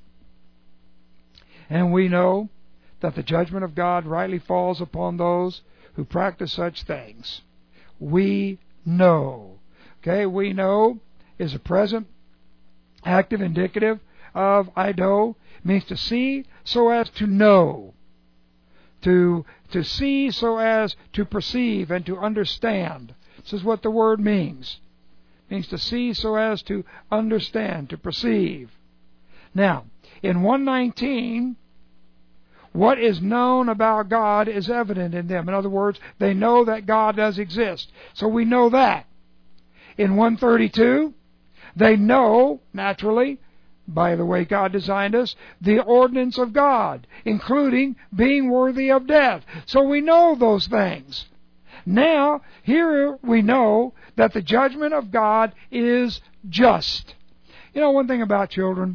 And we know that the judgment of God rightly falls upon those who practice such things. We know. Okay, we know is a present active indicative of ido. It means to see so as to know. To see so as to perceive and to understand. This is what the word means. It means to see so as to understand, to perceive. Now, in 119, what is known about God is evident in them. In other words, they know that God does exist. So we know that. In 132, they know, naturally, by the way God designed us, the ordinance of God, including being worthy of death. So we know those things. Now, here we know that the judgment of God is just. You know one thing about children?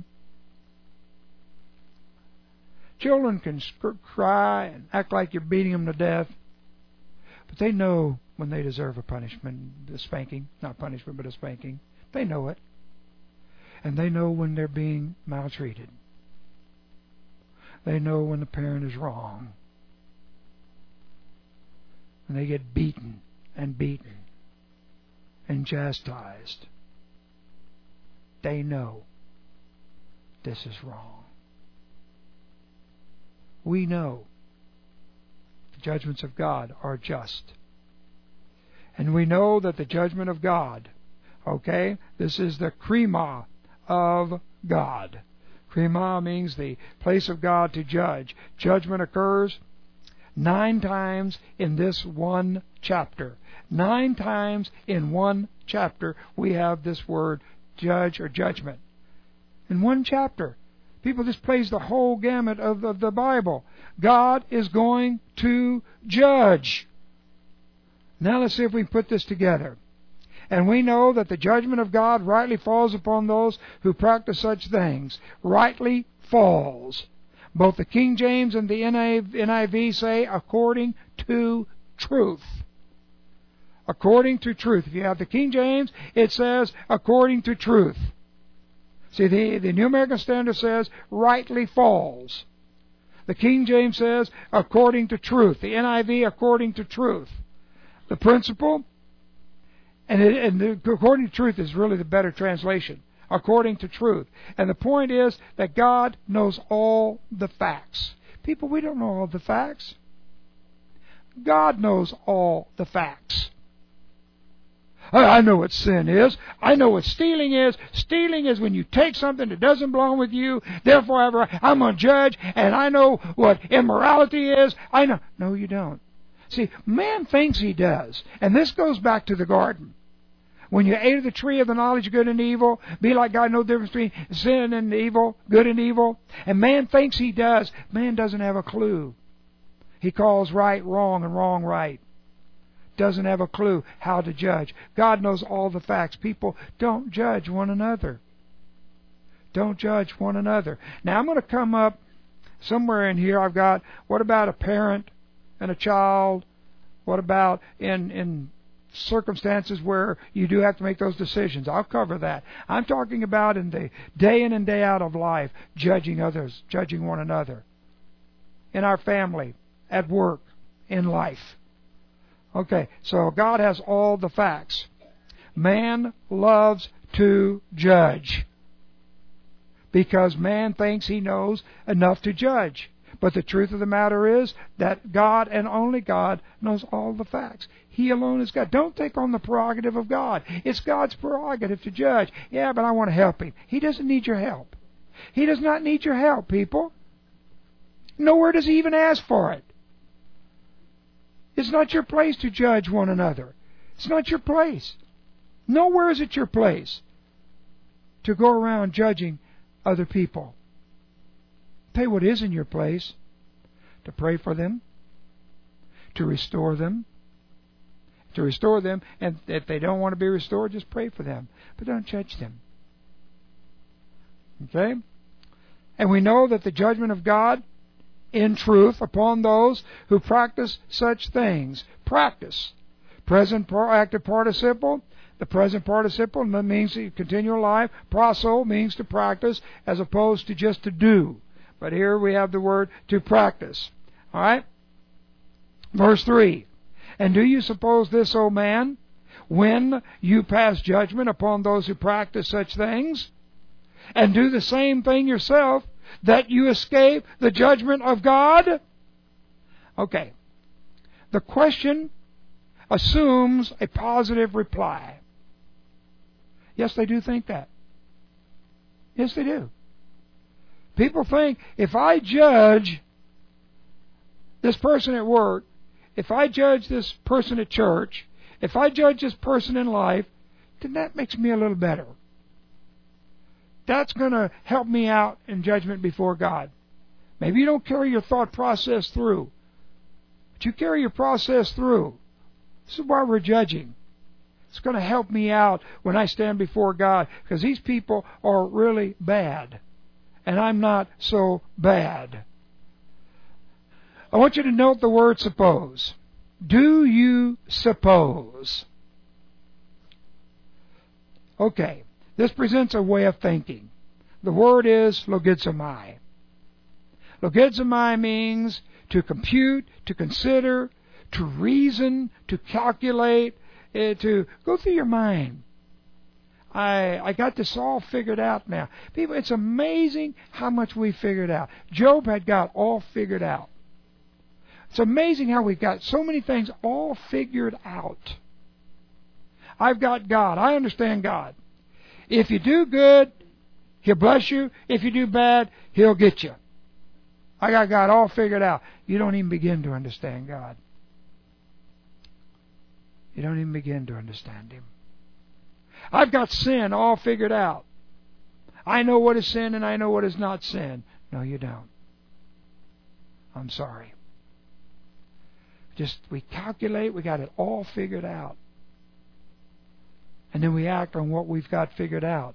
Children can cry and act like you're beating them to death, but they know when they deserve a punishment, a spanking, not punishment, but a spanking. They know it. And they know when they're being maltreated. They know when the parent is wrong. And they get beaten and chastised. They know this is wrong. We know the judgments of God are just. And we know that the judgment of God Okay? This is the krima of God. Krima means the place of God to judge. Judgment occurs 9 times in this one chapter. 9 times in one chapter we have this word judge or judgment. In one chapter. People just plays the whole gamut of the Bible. God is going to judge. Now let's see if we can put this together. And we know that the judgment of God rightly falls upon those who practice such things. Rightly falls. Both the King James and the NIV say according to truth. According to truth. If you have the King James, it says according to truth. See, the New American Standard says rightly falls. The King James says according to truth. The NIV according to truth. The principle, according to truth is really the better translation. According to truth. And the point is that God knows all the facts. People, we don't know all the facts. God knows all the facts. I know what sin is. I know what stealing is. Stealing is when you take something that doesn't belong with you. Therefore, I'm going to judge, and I know what immorality is. I know. No, you don't. See, man thinks he does. And this goes back to the garden. When you ate of the tree of the knowledge of good and evil, be like God, no difference between sin and evil, good and evil. And man thinks he does. Man doesn't have a clue. He calls right wrong and wrong right. Doesn't have a clue how to judge. God knows all the facts. People, don't judge one another. Don't judge one another. Now I'm going to come up somewhere in here. I've got, what about a parent and a child? What about in circumstances where you do have to make those decisions? I'll cover that. I'm talking about in the day in and day out of life, judging others, judging one another. In our family, at work, in life. Okay, so God has all the facts. Man loves to judge because man thinks he knows enough to judge. But the truth of the matter is that God and only God knows all the facts. He alone is God. Don't take on the prerogative of God. It's God's prerogative to judge. Yeah, but I want to help Him. He doesn't need your help. He does not need your help, people. Nowhere does He even ask for it. It's not your place to judge one another. It's not your place. Nowhere is it your place to go around judging other people. Tell you what is in your place: to pray for them, to restore them. To restore them, and if they don't want to be restored, just pray for them. But don't judge them. Okay? And we know that the judgment of God, in truth, upon those who practice such things. Practice. Present active participle. The present participle means continual life. Praso means to practice as opposed to just to do. But here we have the word to practice. Alright? Verse 3. And do you suppose this, O man, when you pass judgment upon those who practice such things, and do the same thing yourself, that you escape the judgment of God? Okay. The question assumes a positive reply. Yes, they do think that. Yes, they do. People think, if I judge this person at work, if I judge this person at church, if I judge this person in life, then that makes me a little better. That's going to help me out in judgment before God. Maybe you don't carry your thought process through, but you carry your process through. This is why we're judging. It's going to help me out when I stand before God, because these people are really bad, and I'm not so bad. I want you to note the word suppose. Do you suppose? Okay, this presents a way of thinking. The word is logizomai. Logizomai means to compute, to consider, to reason, to calculate, to go through your mind. I got this all figured out now. People, it's amazing how much we figured out. Job had got all figured out. It's amazing how we've got so many things all figured out. I've got God. I understand God. If you do good, He'll bless you. If you do bad, He'll get you. I got God all figured out. You don't even begin to understand God. You don't even begin to understand Him. I've got sin all figured out. I know what is sin and I know what is not sin. No, you don't. I'm sorry. Just, we calculate, we got it all figured out. And then we act on what we've got figured out.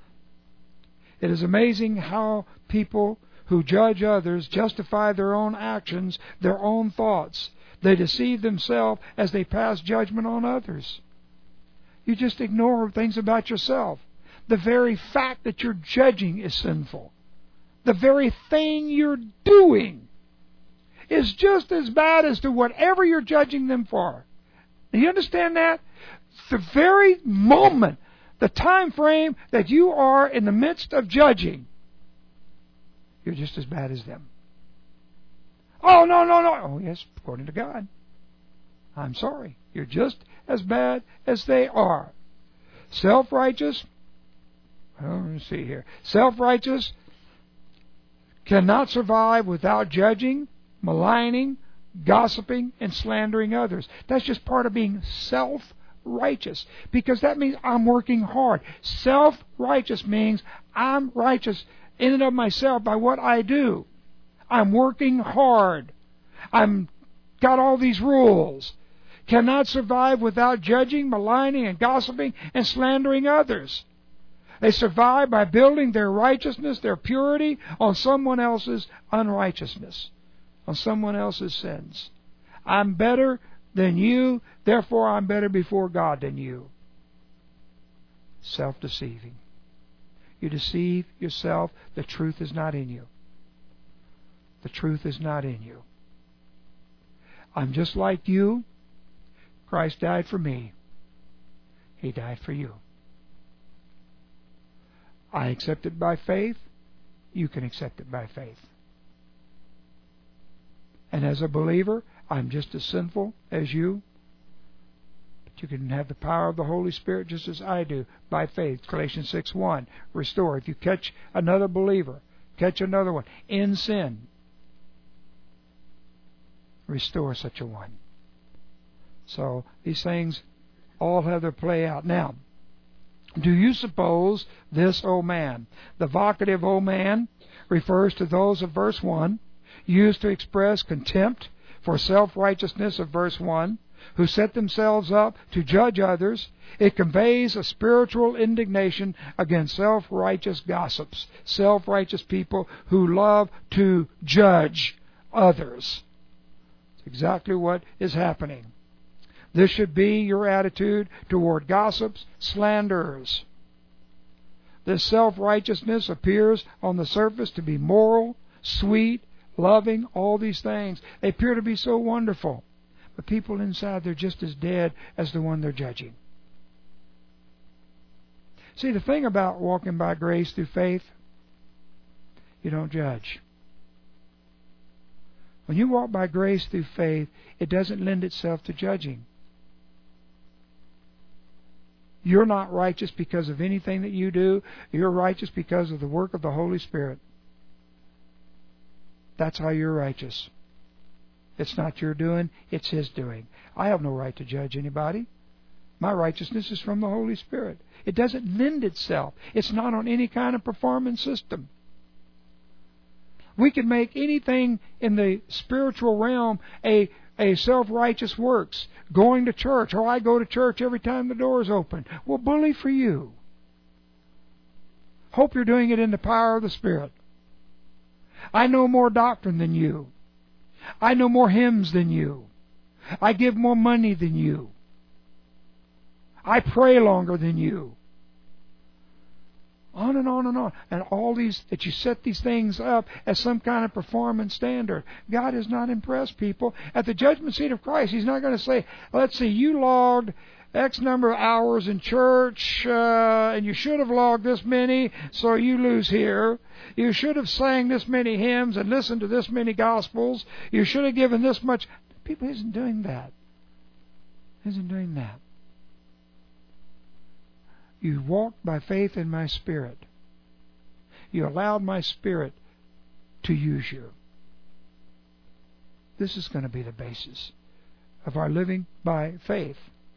It is amazing how people who judge others justify their own actions, their own thoughts. They deceive themselves as they pass judgment on others. You just ignore things about yourself. The very fact that you're judging is sinful. The very thing you're doing is just as bad as to whatever you're judging them for. Do you understand that? The very moment, the time frame that you are in the midst of judging, you're just as bad as them. Oh, no. Oh, yes, according to God. I'm sorry. You're just as bad as they are. Self-righteous. Well, let me see here. Self-righteous cannot survive without judging, maligning, gossiping, and slandering others. That's just part of being self-righteous. Because that means I'm working hard. Self-righteous means I'm righteous in and of myself by what I do. I'm working hard. I'm got all these rules. Cannot survive without judging, maligning, and gossiping, and slandering others. They survive by building their righteousness, their purity, on someone else's unrighteousness, on someone else's sins. I'm better than you, therefore I'm better before God than you. Self-deceiving. You deceive yourself. The truth is not in you. The truth is not in you. I'm just like you. Christ died for me. He died for you. I accept it by faith. You can accept it by faith. And as a believer, I'm just as sinful as you. But you can have the power of the Holy Spirit just as I do by faith. Galatians 6:1. Restore. If you catch another believer, catch another one in sin, restore such a one. So these things all have their play out. Now, do you suppose this, O man? The vocative, O man, refers to those of verse 1, used to express contempt for self-righteousness of verse 1, who set themselves up to judge others. It conveys a spiritual indignation against self-righteous gossips, self-righteous people who love to judge others. It's exactly what is happening. This should be your attitude toward gossips, slanderers. This self-righteousness appears on the surface to be moral, sweet, loving, all these things. They appear to be so wonderful. But people inside, they're just as dead as the one they're judging. See, the thing about walking by grace through faith, you don't judge. When you walk by grace through faith, it doesn't lend itself to judging. You're not righteous because of anything that you do. You're righteous because of the work of the Holy Spirit. That's how you're righteous. It's not your doing, it's His doing. I have no right to judge anybody. My righteousness is from the Holy Spirit. It doesn't lend itself. It's not on any kind of performance system. We can make anything in the spiritual realm a self-righteous works. Going to church. Oh, I go to church every time the door is open. Well, bully for you. Hope you're doing it in the power of the Spirit. I know more doctrine than you. I know more hymns than you. I give more money than you. I pray longer than you. On and on and on. And all these, that you set these things up as some kind of performance standard. God is not impressed, people. At the judgment seat of Christ, He's not going to say, let's see, you logged X number of hours in church, and you should have logged this many, so you lose here. You should have sang this many hymns and listened to this many gospels. You should have given this much. People isn't doing that. Isn't doing that. You walked by faith in my Spirit. You allowed my Spirit to use you. This is going to be the basis of our living by faith.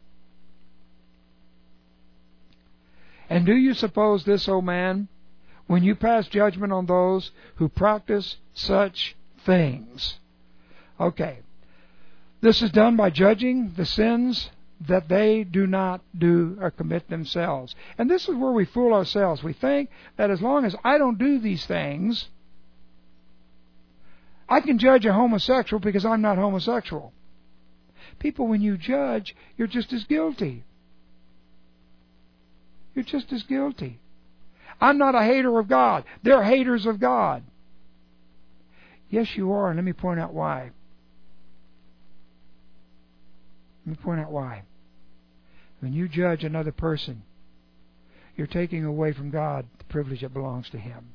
And do you suppose this, O man, when you pass judgment on those who practice such things? Okay. This is done by judging the sins that they do not do or commit themselves. And this is where we fool ourselves. We think that as long as I don't do these things, I can judge a homosexual because I'm not homosexual. People, when you judge, you're just as guilty. You're just as guilty. I'm not a hater of God. They're haters of God. Yes, you are, and let me point out why. Let me point out why. When you judge another person, you're taking away from God the privilege that belongs to Him.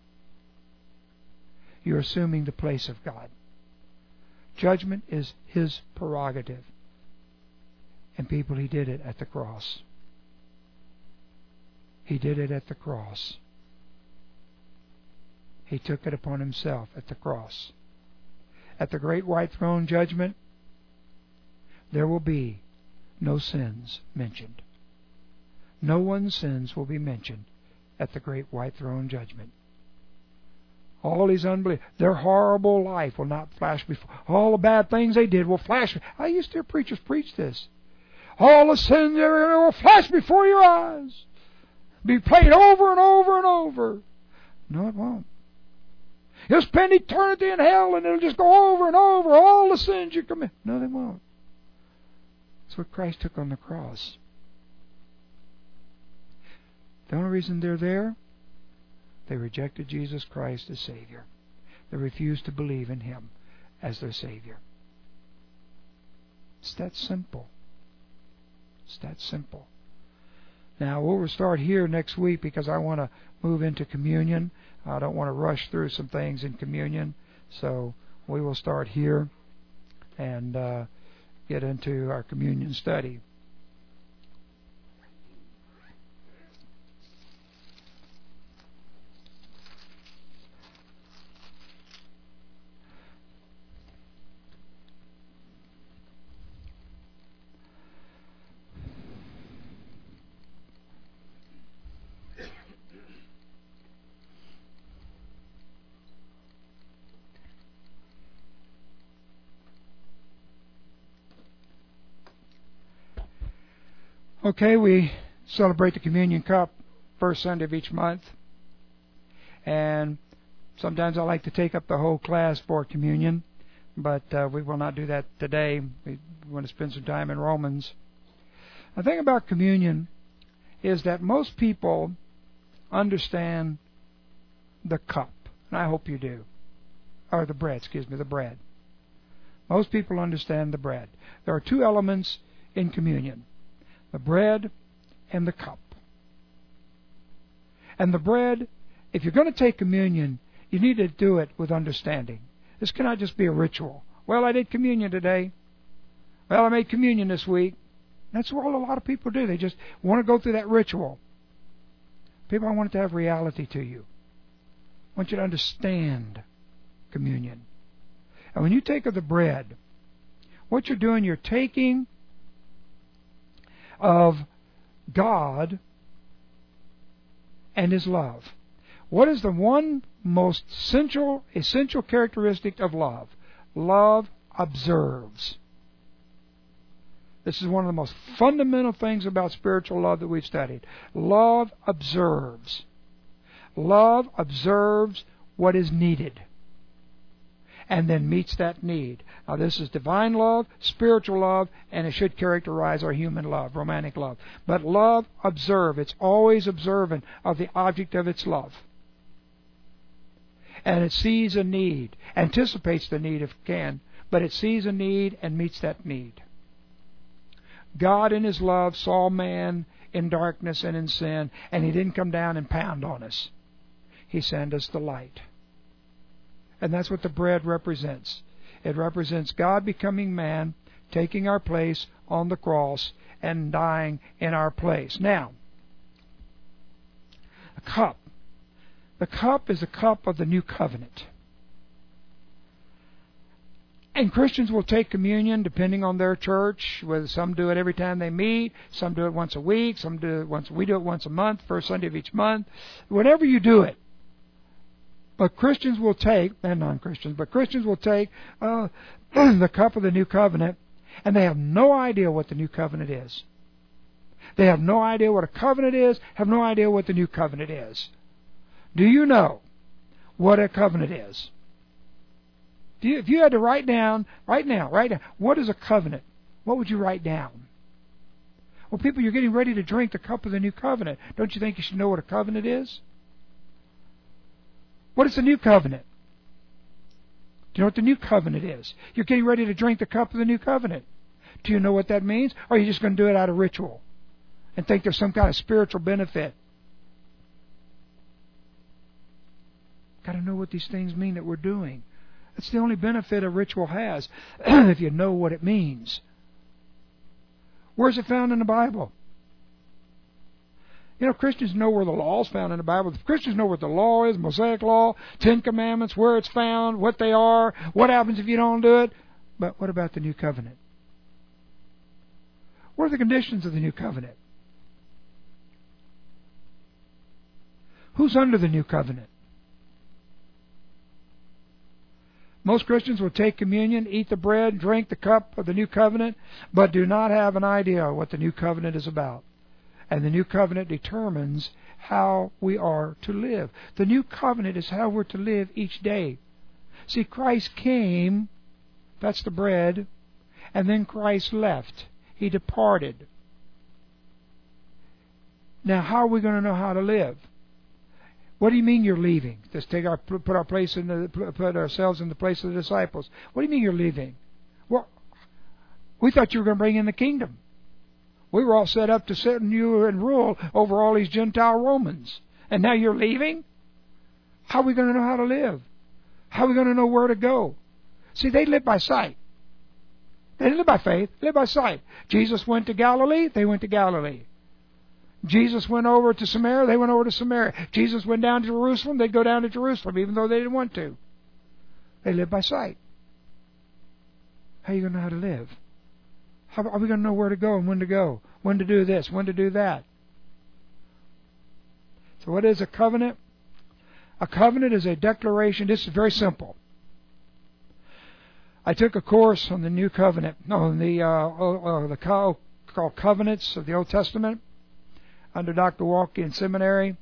You're assuming the place of God. Judgment is His prerogative. And people, He did it at the cross. He did it at the cross. He took it upon Himself at the cross. At the great white throne judgment, there will be no sins mentioned. No one's sins will be mentioned at the great white throne judgment. All these unbelievers, their horrible life will not flash before. All the bad things they did will flash. I used to hear preachers preach this. All the sins will flash before your eyes. Be played over and over and over. No, it won't. You'll spend eternity in hell and it'll just go over and over all the sins you commit. No, they won't. That's what Christ took on the cross. The only reason they're there, they rejected Jesus Christ as Savior. They refused to believe in Him as their Savior. It's that simple. It's that simple. Now, we'll start here next week because I want to move into communion. I don't want to rush through some things in communion. So we will start here and get into our communion study. Okay, we celebrate the Communion Cup first Sunday of each month. And sometimes I like to take up the whole class for communion, but we will not do that today. We want to spend some time in Romans. The thing about communion is that most people understand the cup, and I hope you do. Or the bread, the bread. Most people understand the bread. There are two elements in communion. The bread and the cup. And the bread, if you're going to take communion, you need to do it with understanding. This cannot just be a ritual. Well, I did communion today. Well, I made communion this week. That's what a lot of people do. They just want to go through that ritual. People, I want it to have reality to you. I want you to understand communion. And when you take of the bread, what you're doing, you're taking of God and His love. What is the one most essential characteristic of love? Love observes. This is one of the most fundamental things about spiritual love that we've studied. Love observes. Love observes what is needed and then meets that need. Now, this is divine love, spiritual love, and it should characterize our human love, romantic love. But love, observe. It's always observant of the object of its love. And it sees a need, anticipates the need if it can, but it sees a need and meets that need. God in His love saw man in darkness and in sin, and He didn't come down and pound on us. He sent us the light. And that's what the bread represents. It represents God becoming man, taking our place on the cross, and dying in our place. Now, A cup. The cup is a cup of the new covenant. And Christians will take communion depending on their church. Whether some do it every time they meet, some do it once a week, some do it once. We do it once a month, first Sunday of each month. Whenever you do it. But Christians will take, and non-Christians, but Christians will take the cup of the new covenant, and they have no idea what the new covenant is. They have no idea what a covenant is, have no idea what the new covenant is. Do you know what a covenant is? If you had to write down, what is a covenant? What would you write down? Well, people, you're getting ready to drink the cup of the new covenant. Don't you think you should know what a covenant is? What is the new covenant? Do you know what the new covenant is? You're getting ready to drink the cup of the new covenant. Do you know what that means? Or are you just going to do it out of ritual and think there's some kind of spiritual benefit? Got to know what these things mean that we're doing. That's the only benefit a ritual has, if you know what it means. Where's it found in the Bible? You know, Christians know where the law is found in the Bible. Christians know what the law is, Mosaic law, 10 Commandments, where it's found, what they are, what happens if you don't do it. But what about the new covenant? What are the conditions of the new covenant? Who's under the new covenant? Most Christians will take communion, eat the bread, drink the cup of the new covenant, but do not have an idea what the new covenant is about. And the new covenant determines how we are to live. The new covenant is how we're to live each day. See, Christ came, that's the bread, and then Christ left. He departed. Now, how are we going to know how to live? What do you mean you're leaving? Just put ourselves in the place of the disciples. What do you mean you're leaving? Well, we thought you were going to bring in the kingdom. We were all set up to sit and rule over all these Gentile Romans. And now you're leaving? How are we going to know how to live? How are we going to know where to go? See, they live by sight. They didn't live by faith, they lived by sight. Jesus went to Galilee, they went to Galilee. Jesus went over to Samaria, they went over to Samaria. Jesus went down to Jerusalem, they'd go down to Jerusalem, even though they didn't want to. They lived by sight. How are you going to know how to live? How are we going to know where to go and when to go? When to do this, when to do that? So what is a covenant? A covenant is a declaration. This is very simple. I took a course on the New Covenant, called Covenants of the Old Testament under Dr. Walke in seminary.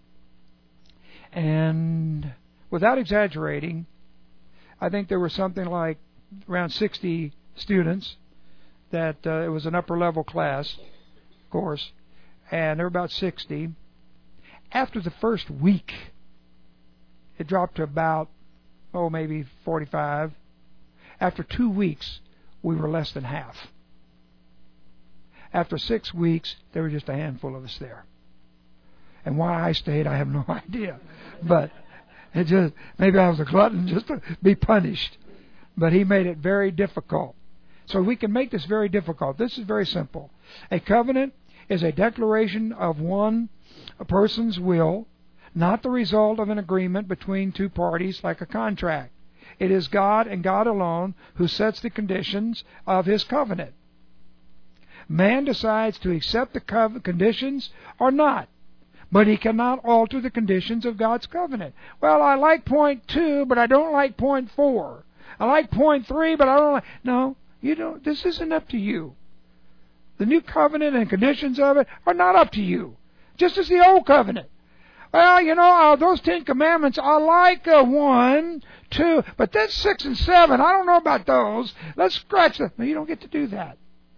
And without exaggerating, I think there were something like around 60 students that it was an upper level class course, and there were about 60. After the first week, it dropped to about, maybe 45. After 2 weeks, we were less than half. After 6 weeks, there were just a handful of us there. And why I stayed, I have no idea. But maybe I was a glutton just to be punished. But he made it very difficult. So we can make this very difficult. This is very simple. A covenant is a declaration of a person's will, not the result of an agreement between two parties like a contract. It is God and God alone who sets the conditions of His covenant. Man decides to accept the conditions or not, but he cannot alter the conditions of God's covenant. Well, I like point 2, but I don't like point 4. I like point 3, but I don't like... No, you don't. This isn't up to you. The new covenant and conditions of it are not up to you, just as the old covenant. Well, those 10 Commandments, I like 1, 2, but that's 6 and 7. I don't know about those. Let's scratch them. No, you don't get to do that.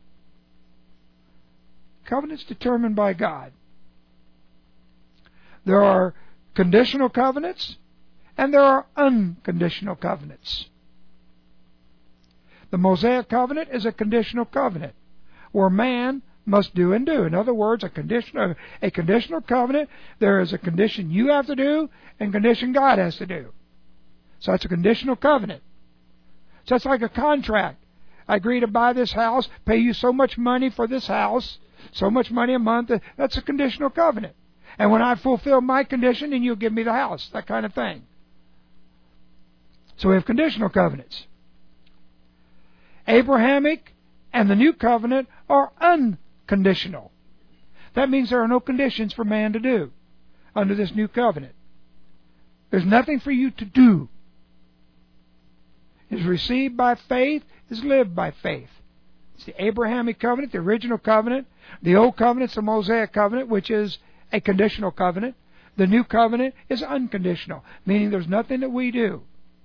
Covenants determined by God. There are conditional covenants, and there are unconditional covenants. The Mosaic covenant is a conditional covenant, where man must do and do. In other words, a conditional covenant, there is a condition you have to do and condition God has to do. So it's a conditional covenant. So it's like a contract. I agree to buy this house, pay you so much money for this house, so much money a month. That's a conditional covenant. And when I fulfill my condition, then you'll give me the house. That kind of thing. So we have conditional covenants. Abrahamic and the new covenant are unconditional. That means there are no conditions for man to do under this new covenant. There's nothing for you to do. Is received by faith, is lived by faith. It's the Abrahamic covenant, the original covenant. The old covenant's the Mosaic covenant, which is a conditional covenant. The new covenant is unconditional, meaning there's nothing that we do.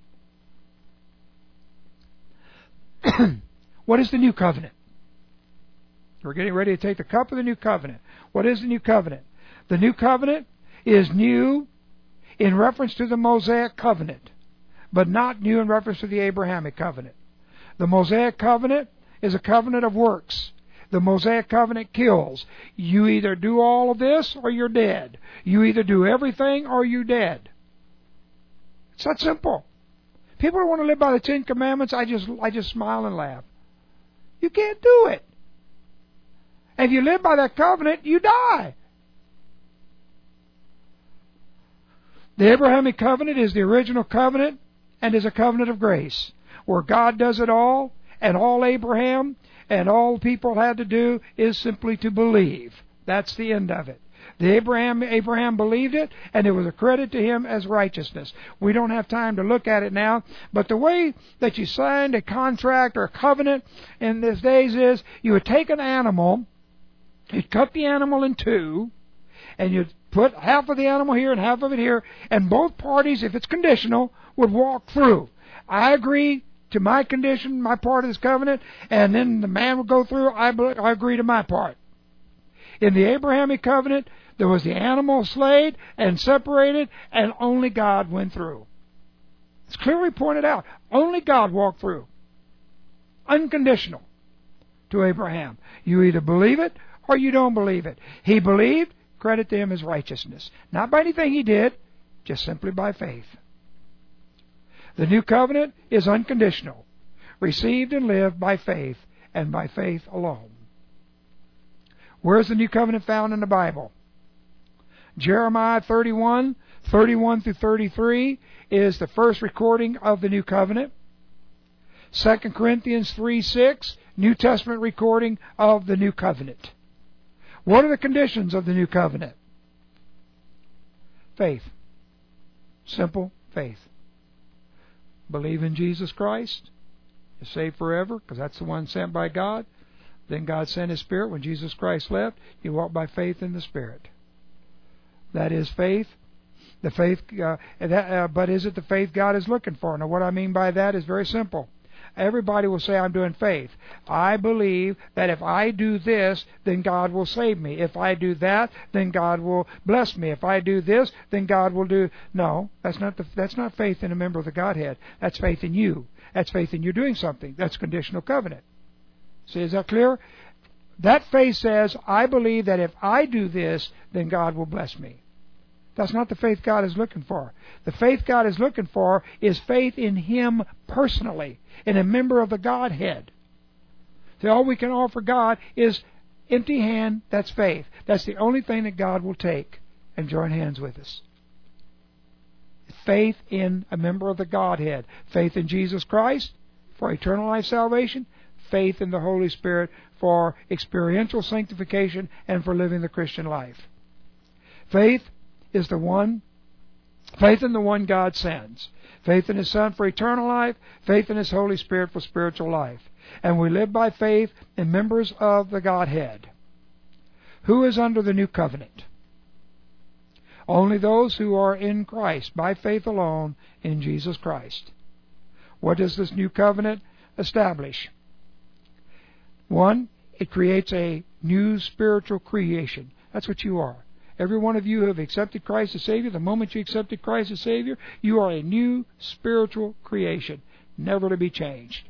What is the new covenant? We're getting ready to take the cup of the new covenant. What is the new covenant? The new covenant is new in reference to the Mosaic covenant, but not new in reference to the Abrahamic covenant. The Mosaic covenant is a covenant of works. The Mosaic covenant kills. You either do all of this or you're dead. You either do everything or you're dead. It's that simple. People who want to live by the Ten Commandments, I just smile and laugh. You can't do it. If you live by that covenant, you die. The Abrahamic covenant is the original covenant and is a covenant of grace, where God does it all, and all Abraham and all people had to do is simply to believe. That's the end of it. Abraham believed it, and it was a credit to him as righteousness. We don't have time to look at it now, but the way that you signed a contract or a covenant in these days is you would take an animal, you'd cut the animal in two, and you'd put half of the animal here and half of it here, and both parties, if it's conditional, would walk through. I agree to my condition, my part of this covenant, and then the man would go through, I agree to my part. In the Abrahamic covenant, there was the animal slayed and separated, and only God went through. It's clearly pointed out. Only God walked through. Unconditional to Abraham. You either believe it or you don't believe it. He believed, credit to him as righteousness. Not by anything he did, just simply by faith. The new covenant is unconditional, received and lived by faith, and by faith alone. Where is the new covenant found in the Bible? Jeremiah 31 through 33 is the first recording of the new covenant. 2 Corinthians 3:6, New Testament recording of the new covenant. What are the conditions of the new covenant? Faith. Simple faith. Believe in Jesus Christ. You're saved forever, because that's the one sent by God. Then God sent His Spirit. When Jesus Christ left, you walk by faith in the Spirit. That is faith. The faith, but is it the faith God is looking for? Now, what I mean by that is very simple. Everybody will say, I'm doing faith. I believe that if I do this, then God will save me. If I do that, then God will bless me. If I do this, then God will do... No, that's not faith in a member of the Godhead. That's faith in you. That's faith in you doing something. That's conditional covenant. See, is that clear? That faith says, I believe that if I do this, then God will bless me. That's not the faith God is looking for. The faith God is looking for is faith in Him personally, in a member of the Godhead. So all we can offer God is empty hand, that's faith. That's the only thing that God will take and join hands with us. Faith in a member of the Godhead. Faith in Jesus Christ for eternal life salvation. Faith in the Holy Spirit for experiential sanctification and for living the Christian life. Faith is faith in the one God sends. Faith in His Son for eternal life. Faith in His Holy Spirit for spiritual life. And we live by faith in members of the Godhead. Who is under the new covenant? Only those who are in Christ, by faith alone, in Jesus Christ. What does this new covenant establish? One, it creates a new spiritual creation. That's what you are. Every one of you who have accepted Christ as Savior, the moment you accepted Christ as Savior, you are a new spiritual creation, never to be changed.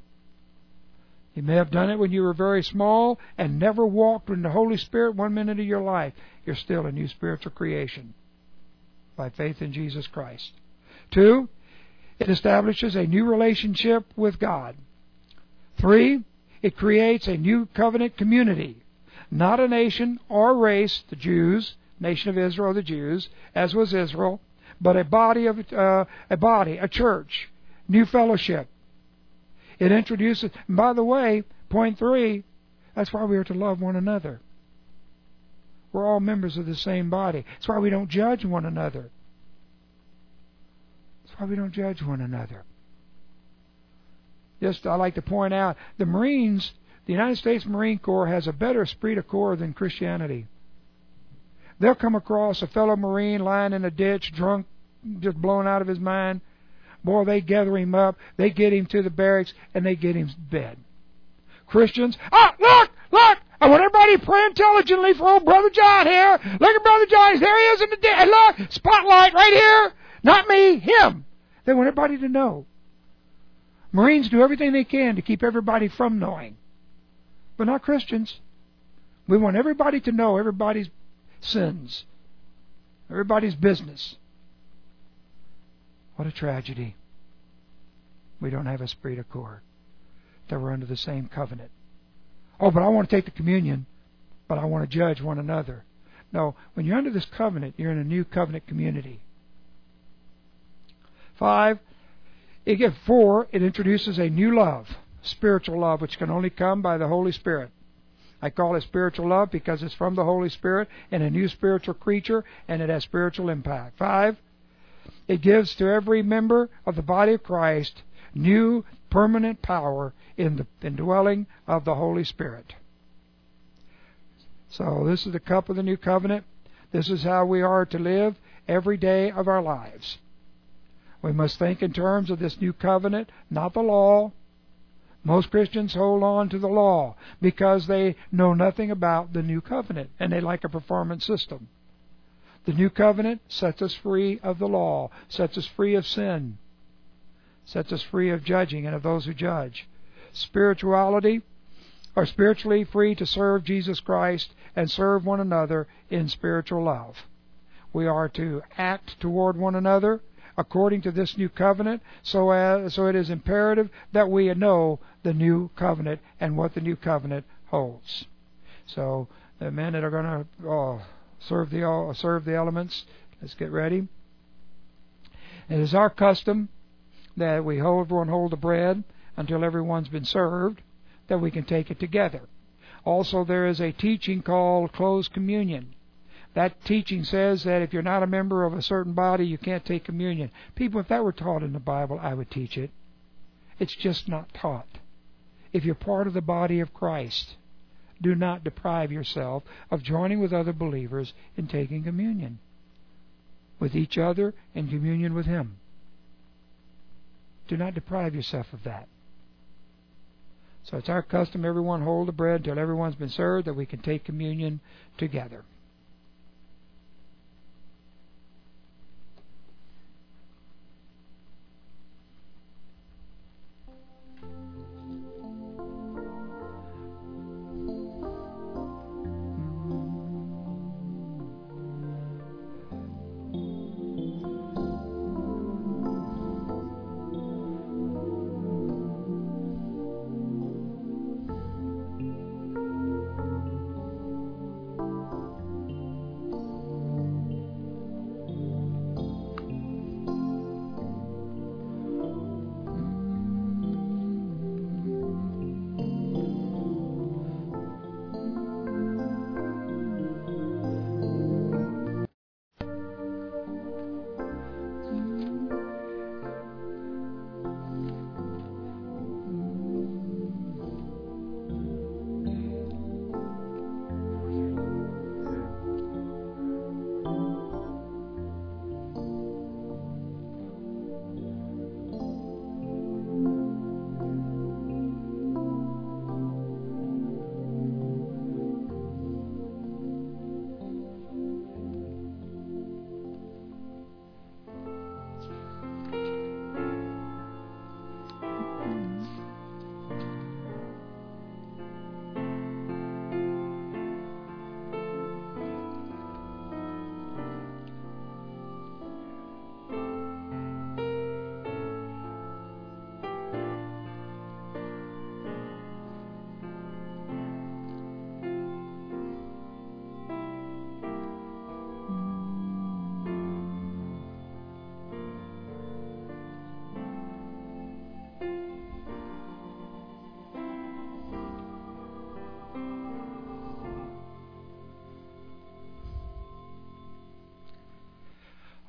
You may have done it when you were very small and never walked in the Holy Spirit 1 minute of your life. You're still a new spiritual creation by faith in Jesus Christ. 2, it establishes a new relationship with God. 3, it creates a new covenant community. Not a nation or race, the Jews, nation of Israel, the Jews, as was Israel, but a church, new fellowship. It introduces, and by the way, point 3, that's why we are to love one another. We're all members of the same body. That's why we don't judge one another. That's why we don't judge one another. Just, I like to point out, the Marines, the United States Marine Corps has a better esprit de corps than Christianity. They'll come across a fellow Marine lying in a ditch, drunk, just blown out of his mind. Boy, they gather him up, they get him to the barracks, and they get him to bed. Christians, look! I want everybody to pray intelligently for old Brother John here. Look at Brother John, there he is in the ditch. And look, spotlight right here. Not me, him. They want everybody to know. Marines do everything they can to keep everybody from knowing. But not Christians. We want everybody to know everybody's sins, everybody's business. What a tragedy. We don't have esprit de corps, that we're under the same covenant. Oh, but I want to take the communion, but I want to judge one another. No, when you're under this covenant, you're in a new covenant community. 4, it introduces a new love, spiritual love, which can only come by the Holy Spirit. I call it spiritual love because it's from the Holy Spirit and a new spiritual creature, and it has spiritual impact. 5, it gives to every member of the body of Christ new permanent power in the indwelling of the Holy Spirit. So this is the cup of the new covenant. This is how we are to live every day of our lives. We must think in terms of this new covenant, not the law. Most Christians hold on to the law because they know nothing about the new covenant, and they like a performance system. The new covenant sets us free of the law, sets us free of sin, sets us free of judging and of those who judge. Spiritually free to serve Jesus Christ and serve one another in spiritual love. We are to act toward one another according to this new covenant, so it is imperative that we know the new covenant and what the new covenant holds. So the men that are going to serve the elements, let's get ready. It is our custom that everyone hold the bread until everyone's been served, that we can take it together. Also, there is a teaching called closed communion. That teaching says that if you're not a member of a certain body, you can't take communion. People, if that were taught in the Bible, I would teach it. It's just not taught. If you're part of the body of Christ, do not deprive yourself of joining with other believers in taking communion with each other and communion with Him. Do not deprive yourself of that. So it's our custom, everyone hold the bread until everyone's been served, that we can take communion together.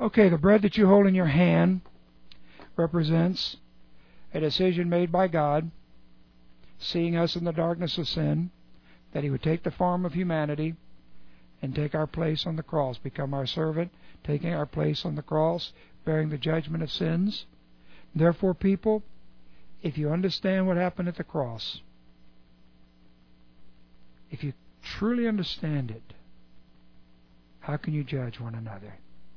Okay, the bread that you hold in your hand represents a decision made by God, seeing us in the darkness of sin, that He would take the form of humanity and take our place on the cross, become our servant, taking our place on the cross, bearing the judgment of sins. Therefore, people, if you understand what happened at the cross, if you truly understand it, how can you judge one another?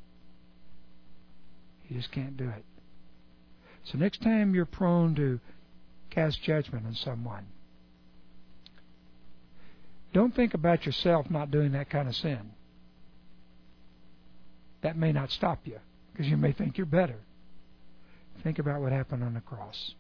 You just can't do it. So next time you're prone to cast judgment on someone, don't think about yourself not doing that kind of sin. That may not stop you, because you may think you're better. Think about what happened on the cross.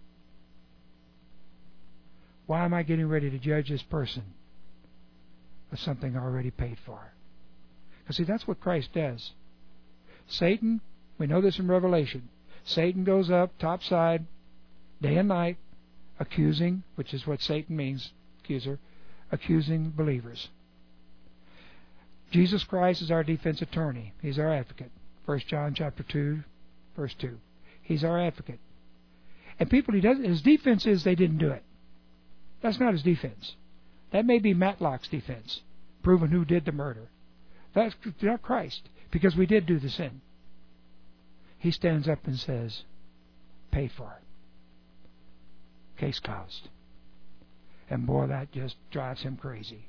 Why am I getting ready to judge this person with something already paid for? Because see, that's what Christ does. Satan, we know this in Revelation, Satan goes up topside day and night accusing, which is what Satan means, accuser, accusing believers. Jesus Christ is our defense attorney. He's our advocate. 1 John chapter 2, verse 2. He's our advocate. And people, his defense is they didn't do it. That's not his defense. That may be Matlock's defense, proving who did the murder. That's not Christ, because we did do the sin. He stands up and says, paid for it. Case closed. And boy, that just drives him crazy.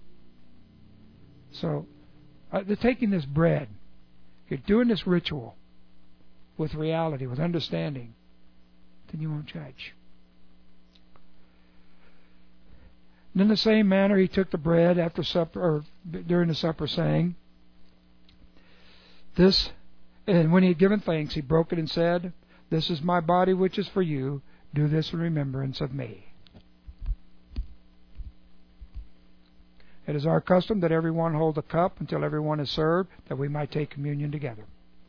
So, they're taking this bread. You're doing this ritual with reality, with understanding. Then you won't judge. And in the same manner, he took the bread after supper, or during the supper, saying, "This, and when he had given thanks, he broke it and said, 'This is my body, which is for you. Do this in remembrance of me.'" It is our custom that everyone hold the cup until everyone is served, that we might take communion together.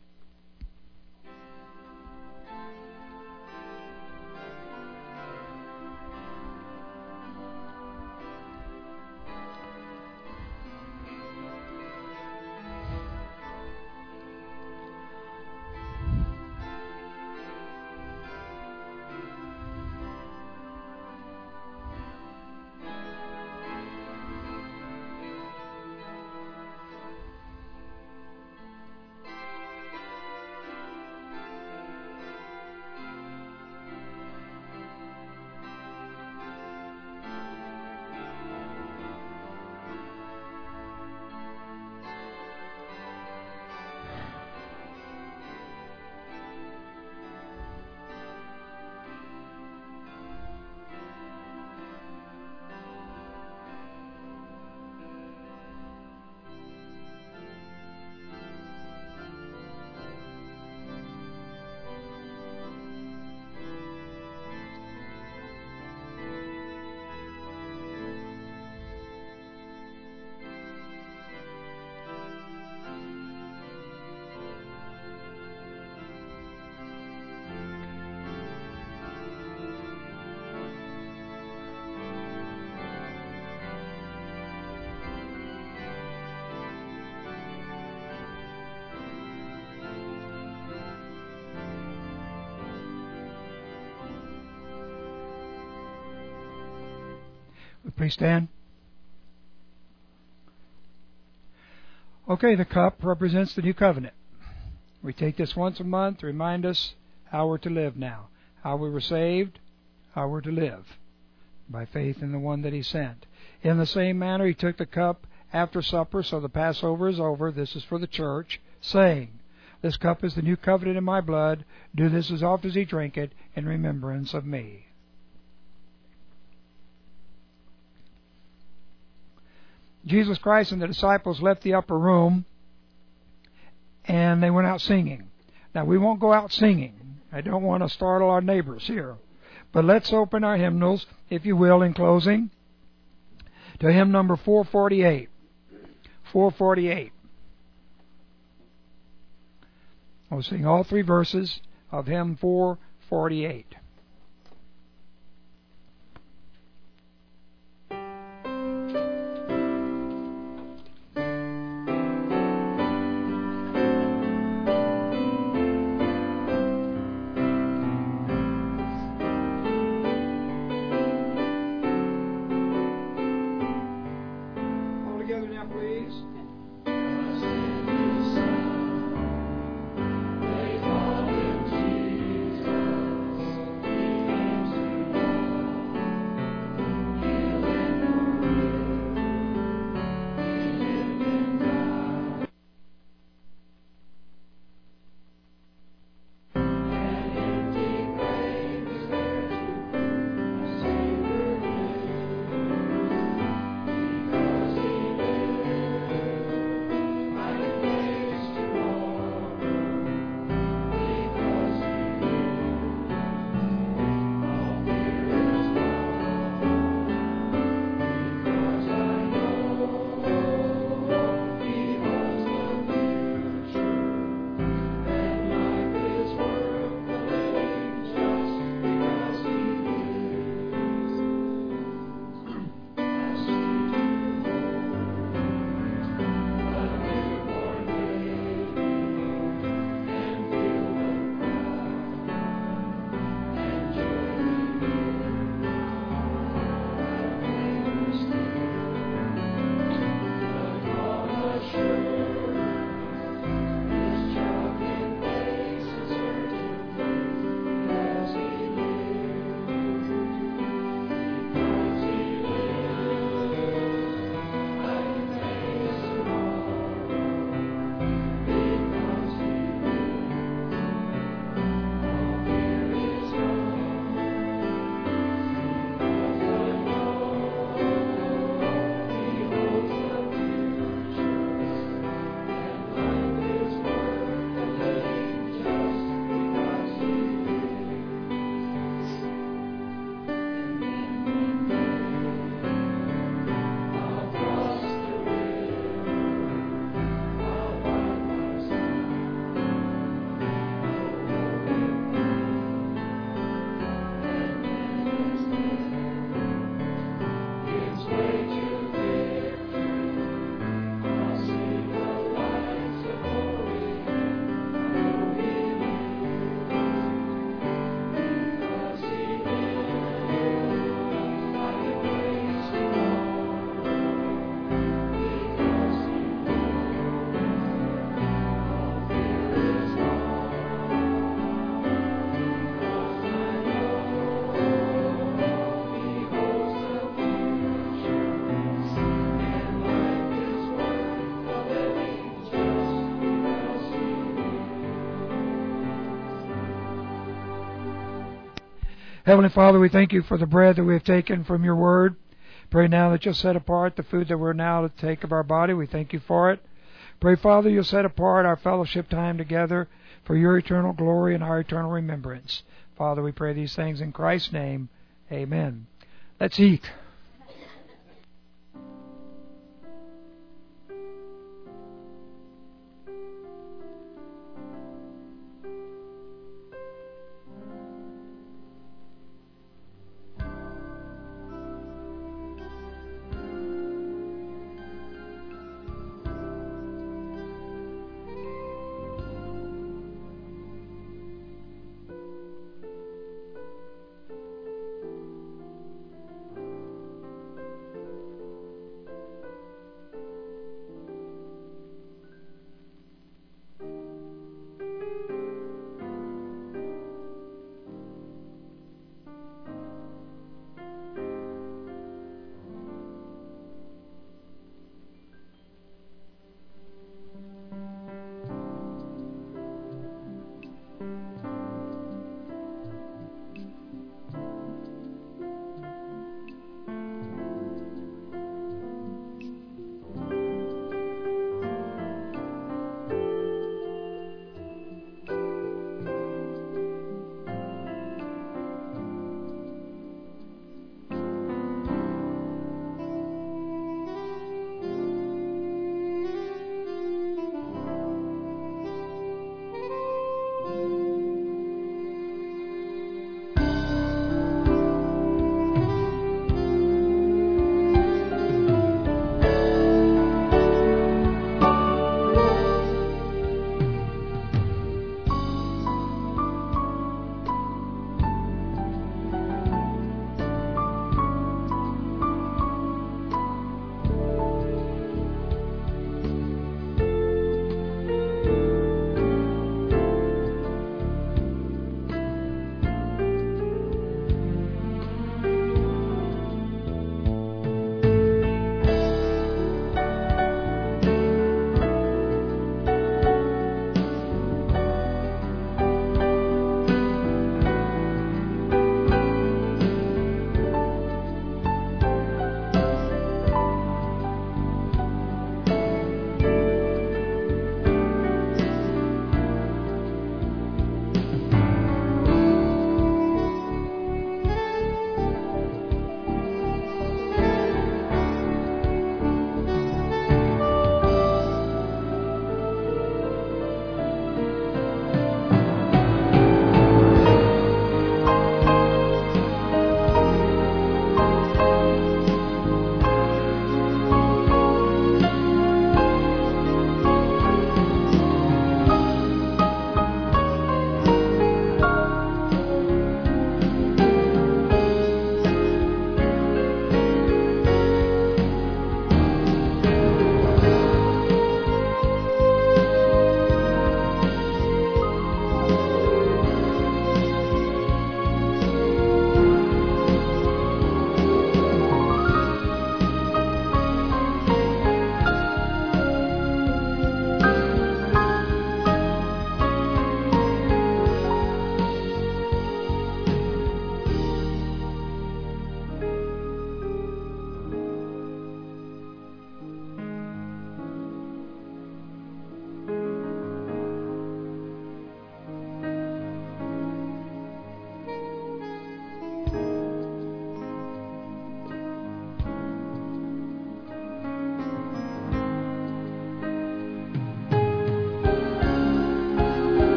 Please stand. Okay, the cup represents the new covenant. We take this once a month to remind us how we're to live now, how we were saved, how we're to live, by faith in the one that He sent. In the same manner, He took the cup after supper, so the Passover is over. This is for the church, saying, "This cup is the new covenant in my blood. Do this as often as you drink it in remembrance of me." Jesus Christ and the disciples left the upper room and they went out singing. Now, we won't go out singing. I don't want to startle our neighbors here. But let's open our hymnals, if you will, in closing, to hymn number 448. 448. We'll sing all three verses of hymn 448. now, please. Heavenly Father, we thank you for the bread that we have taken from your word. Pray now that you'll set apart the food that we're now to take of our body. We thank you for it. Pray, Father, you'll set apart our fellowship time together for your eternal glory and our eternal remembrance. Father, we pray these things in Christ's name. Amen. Let's eat.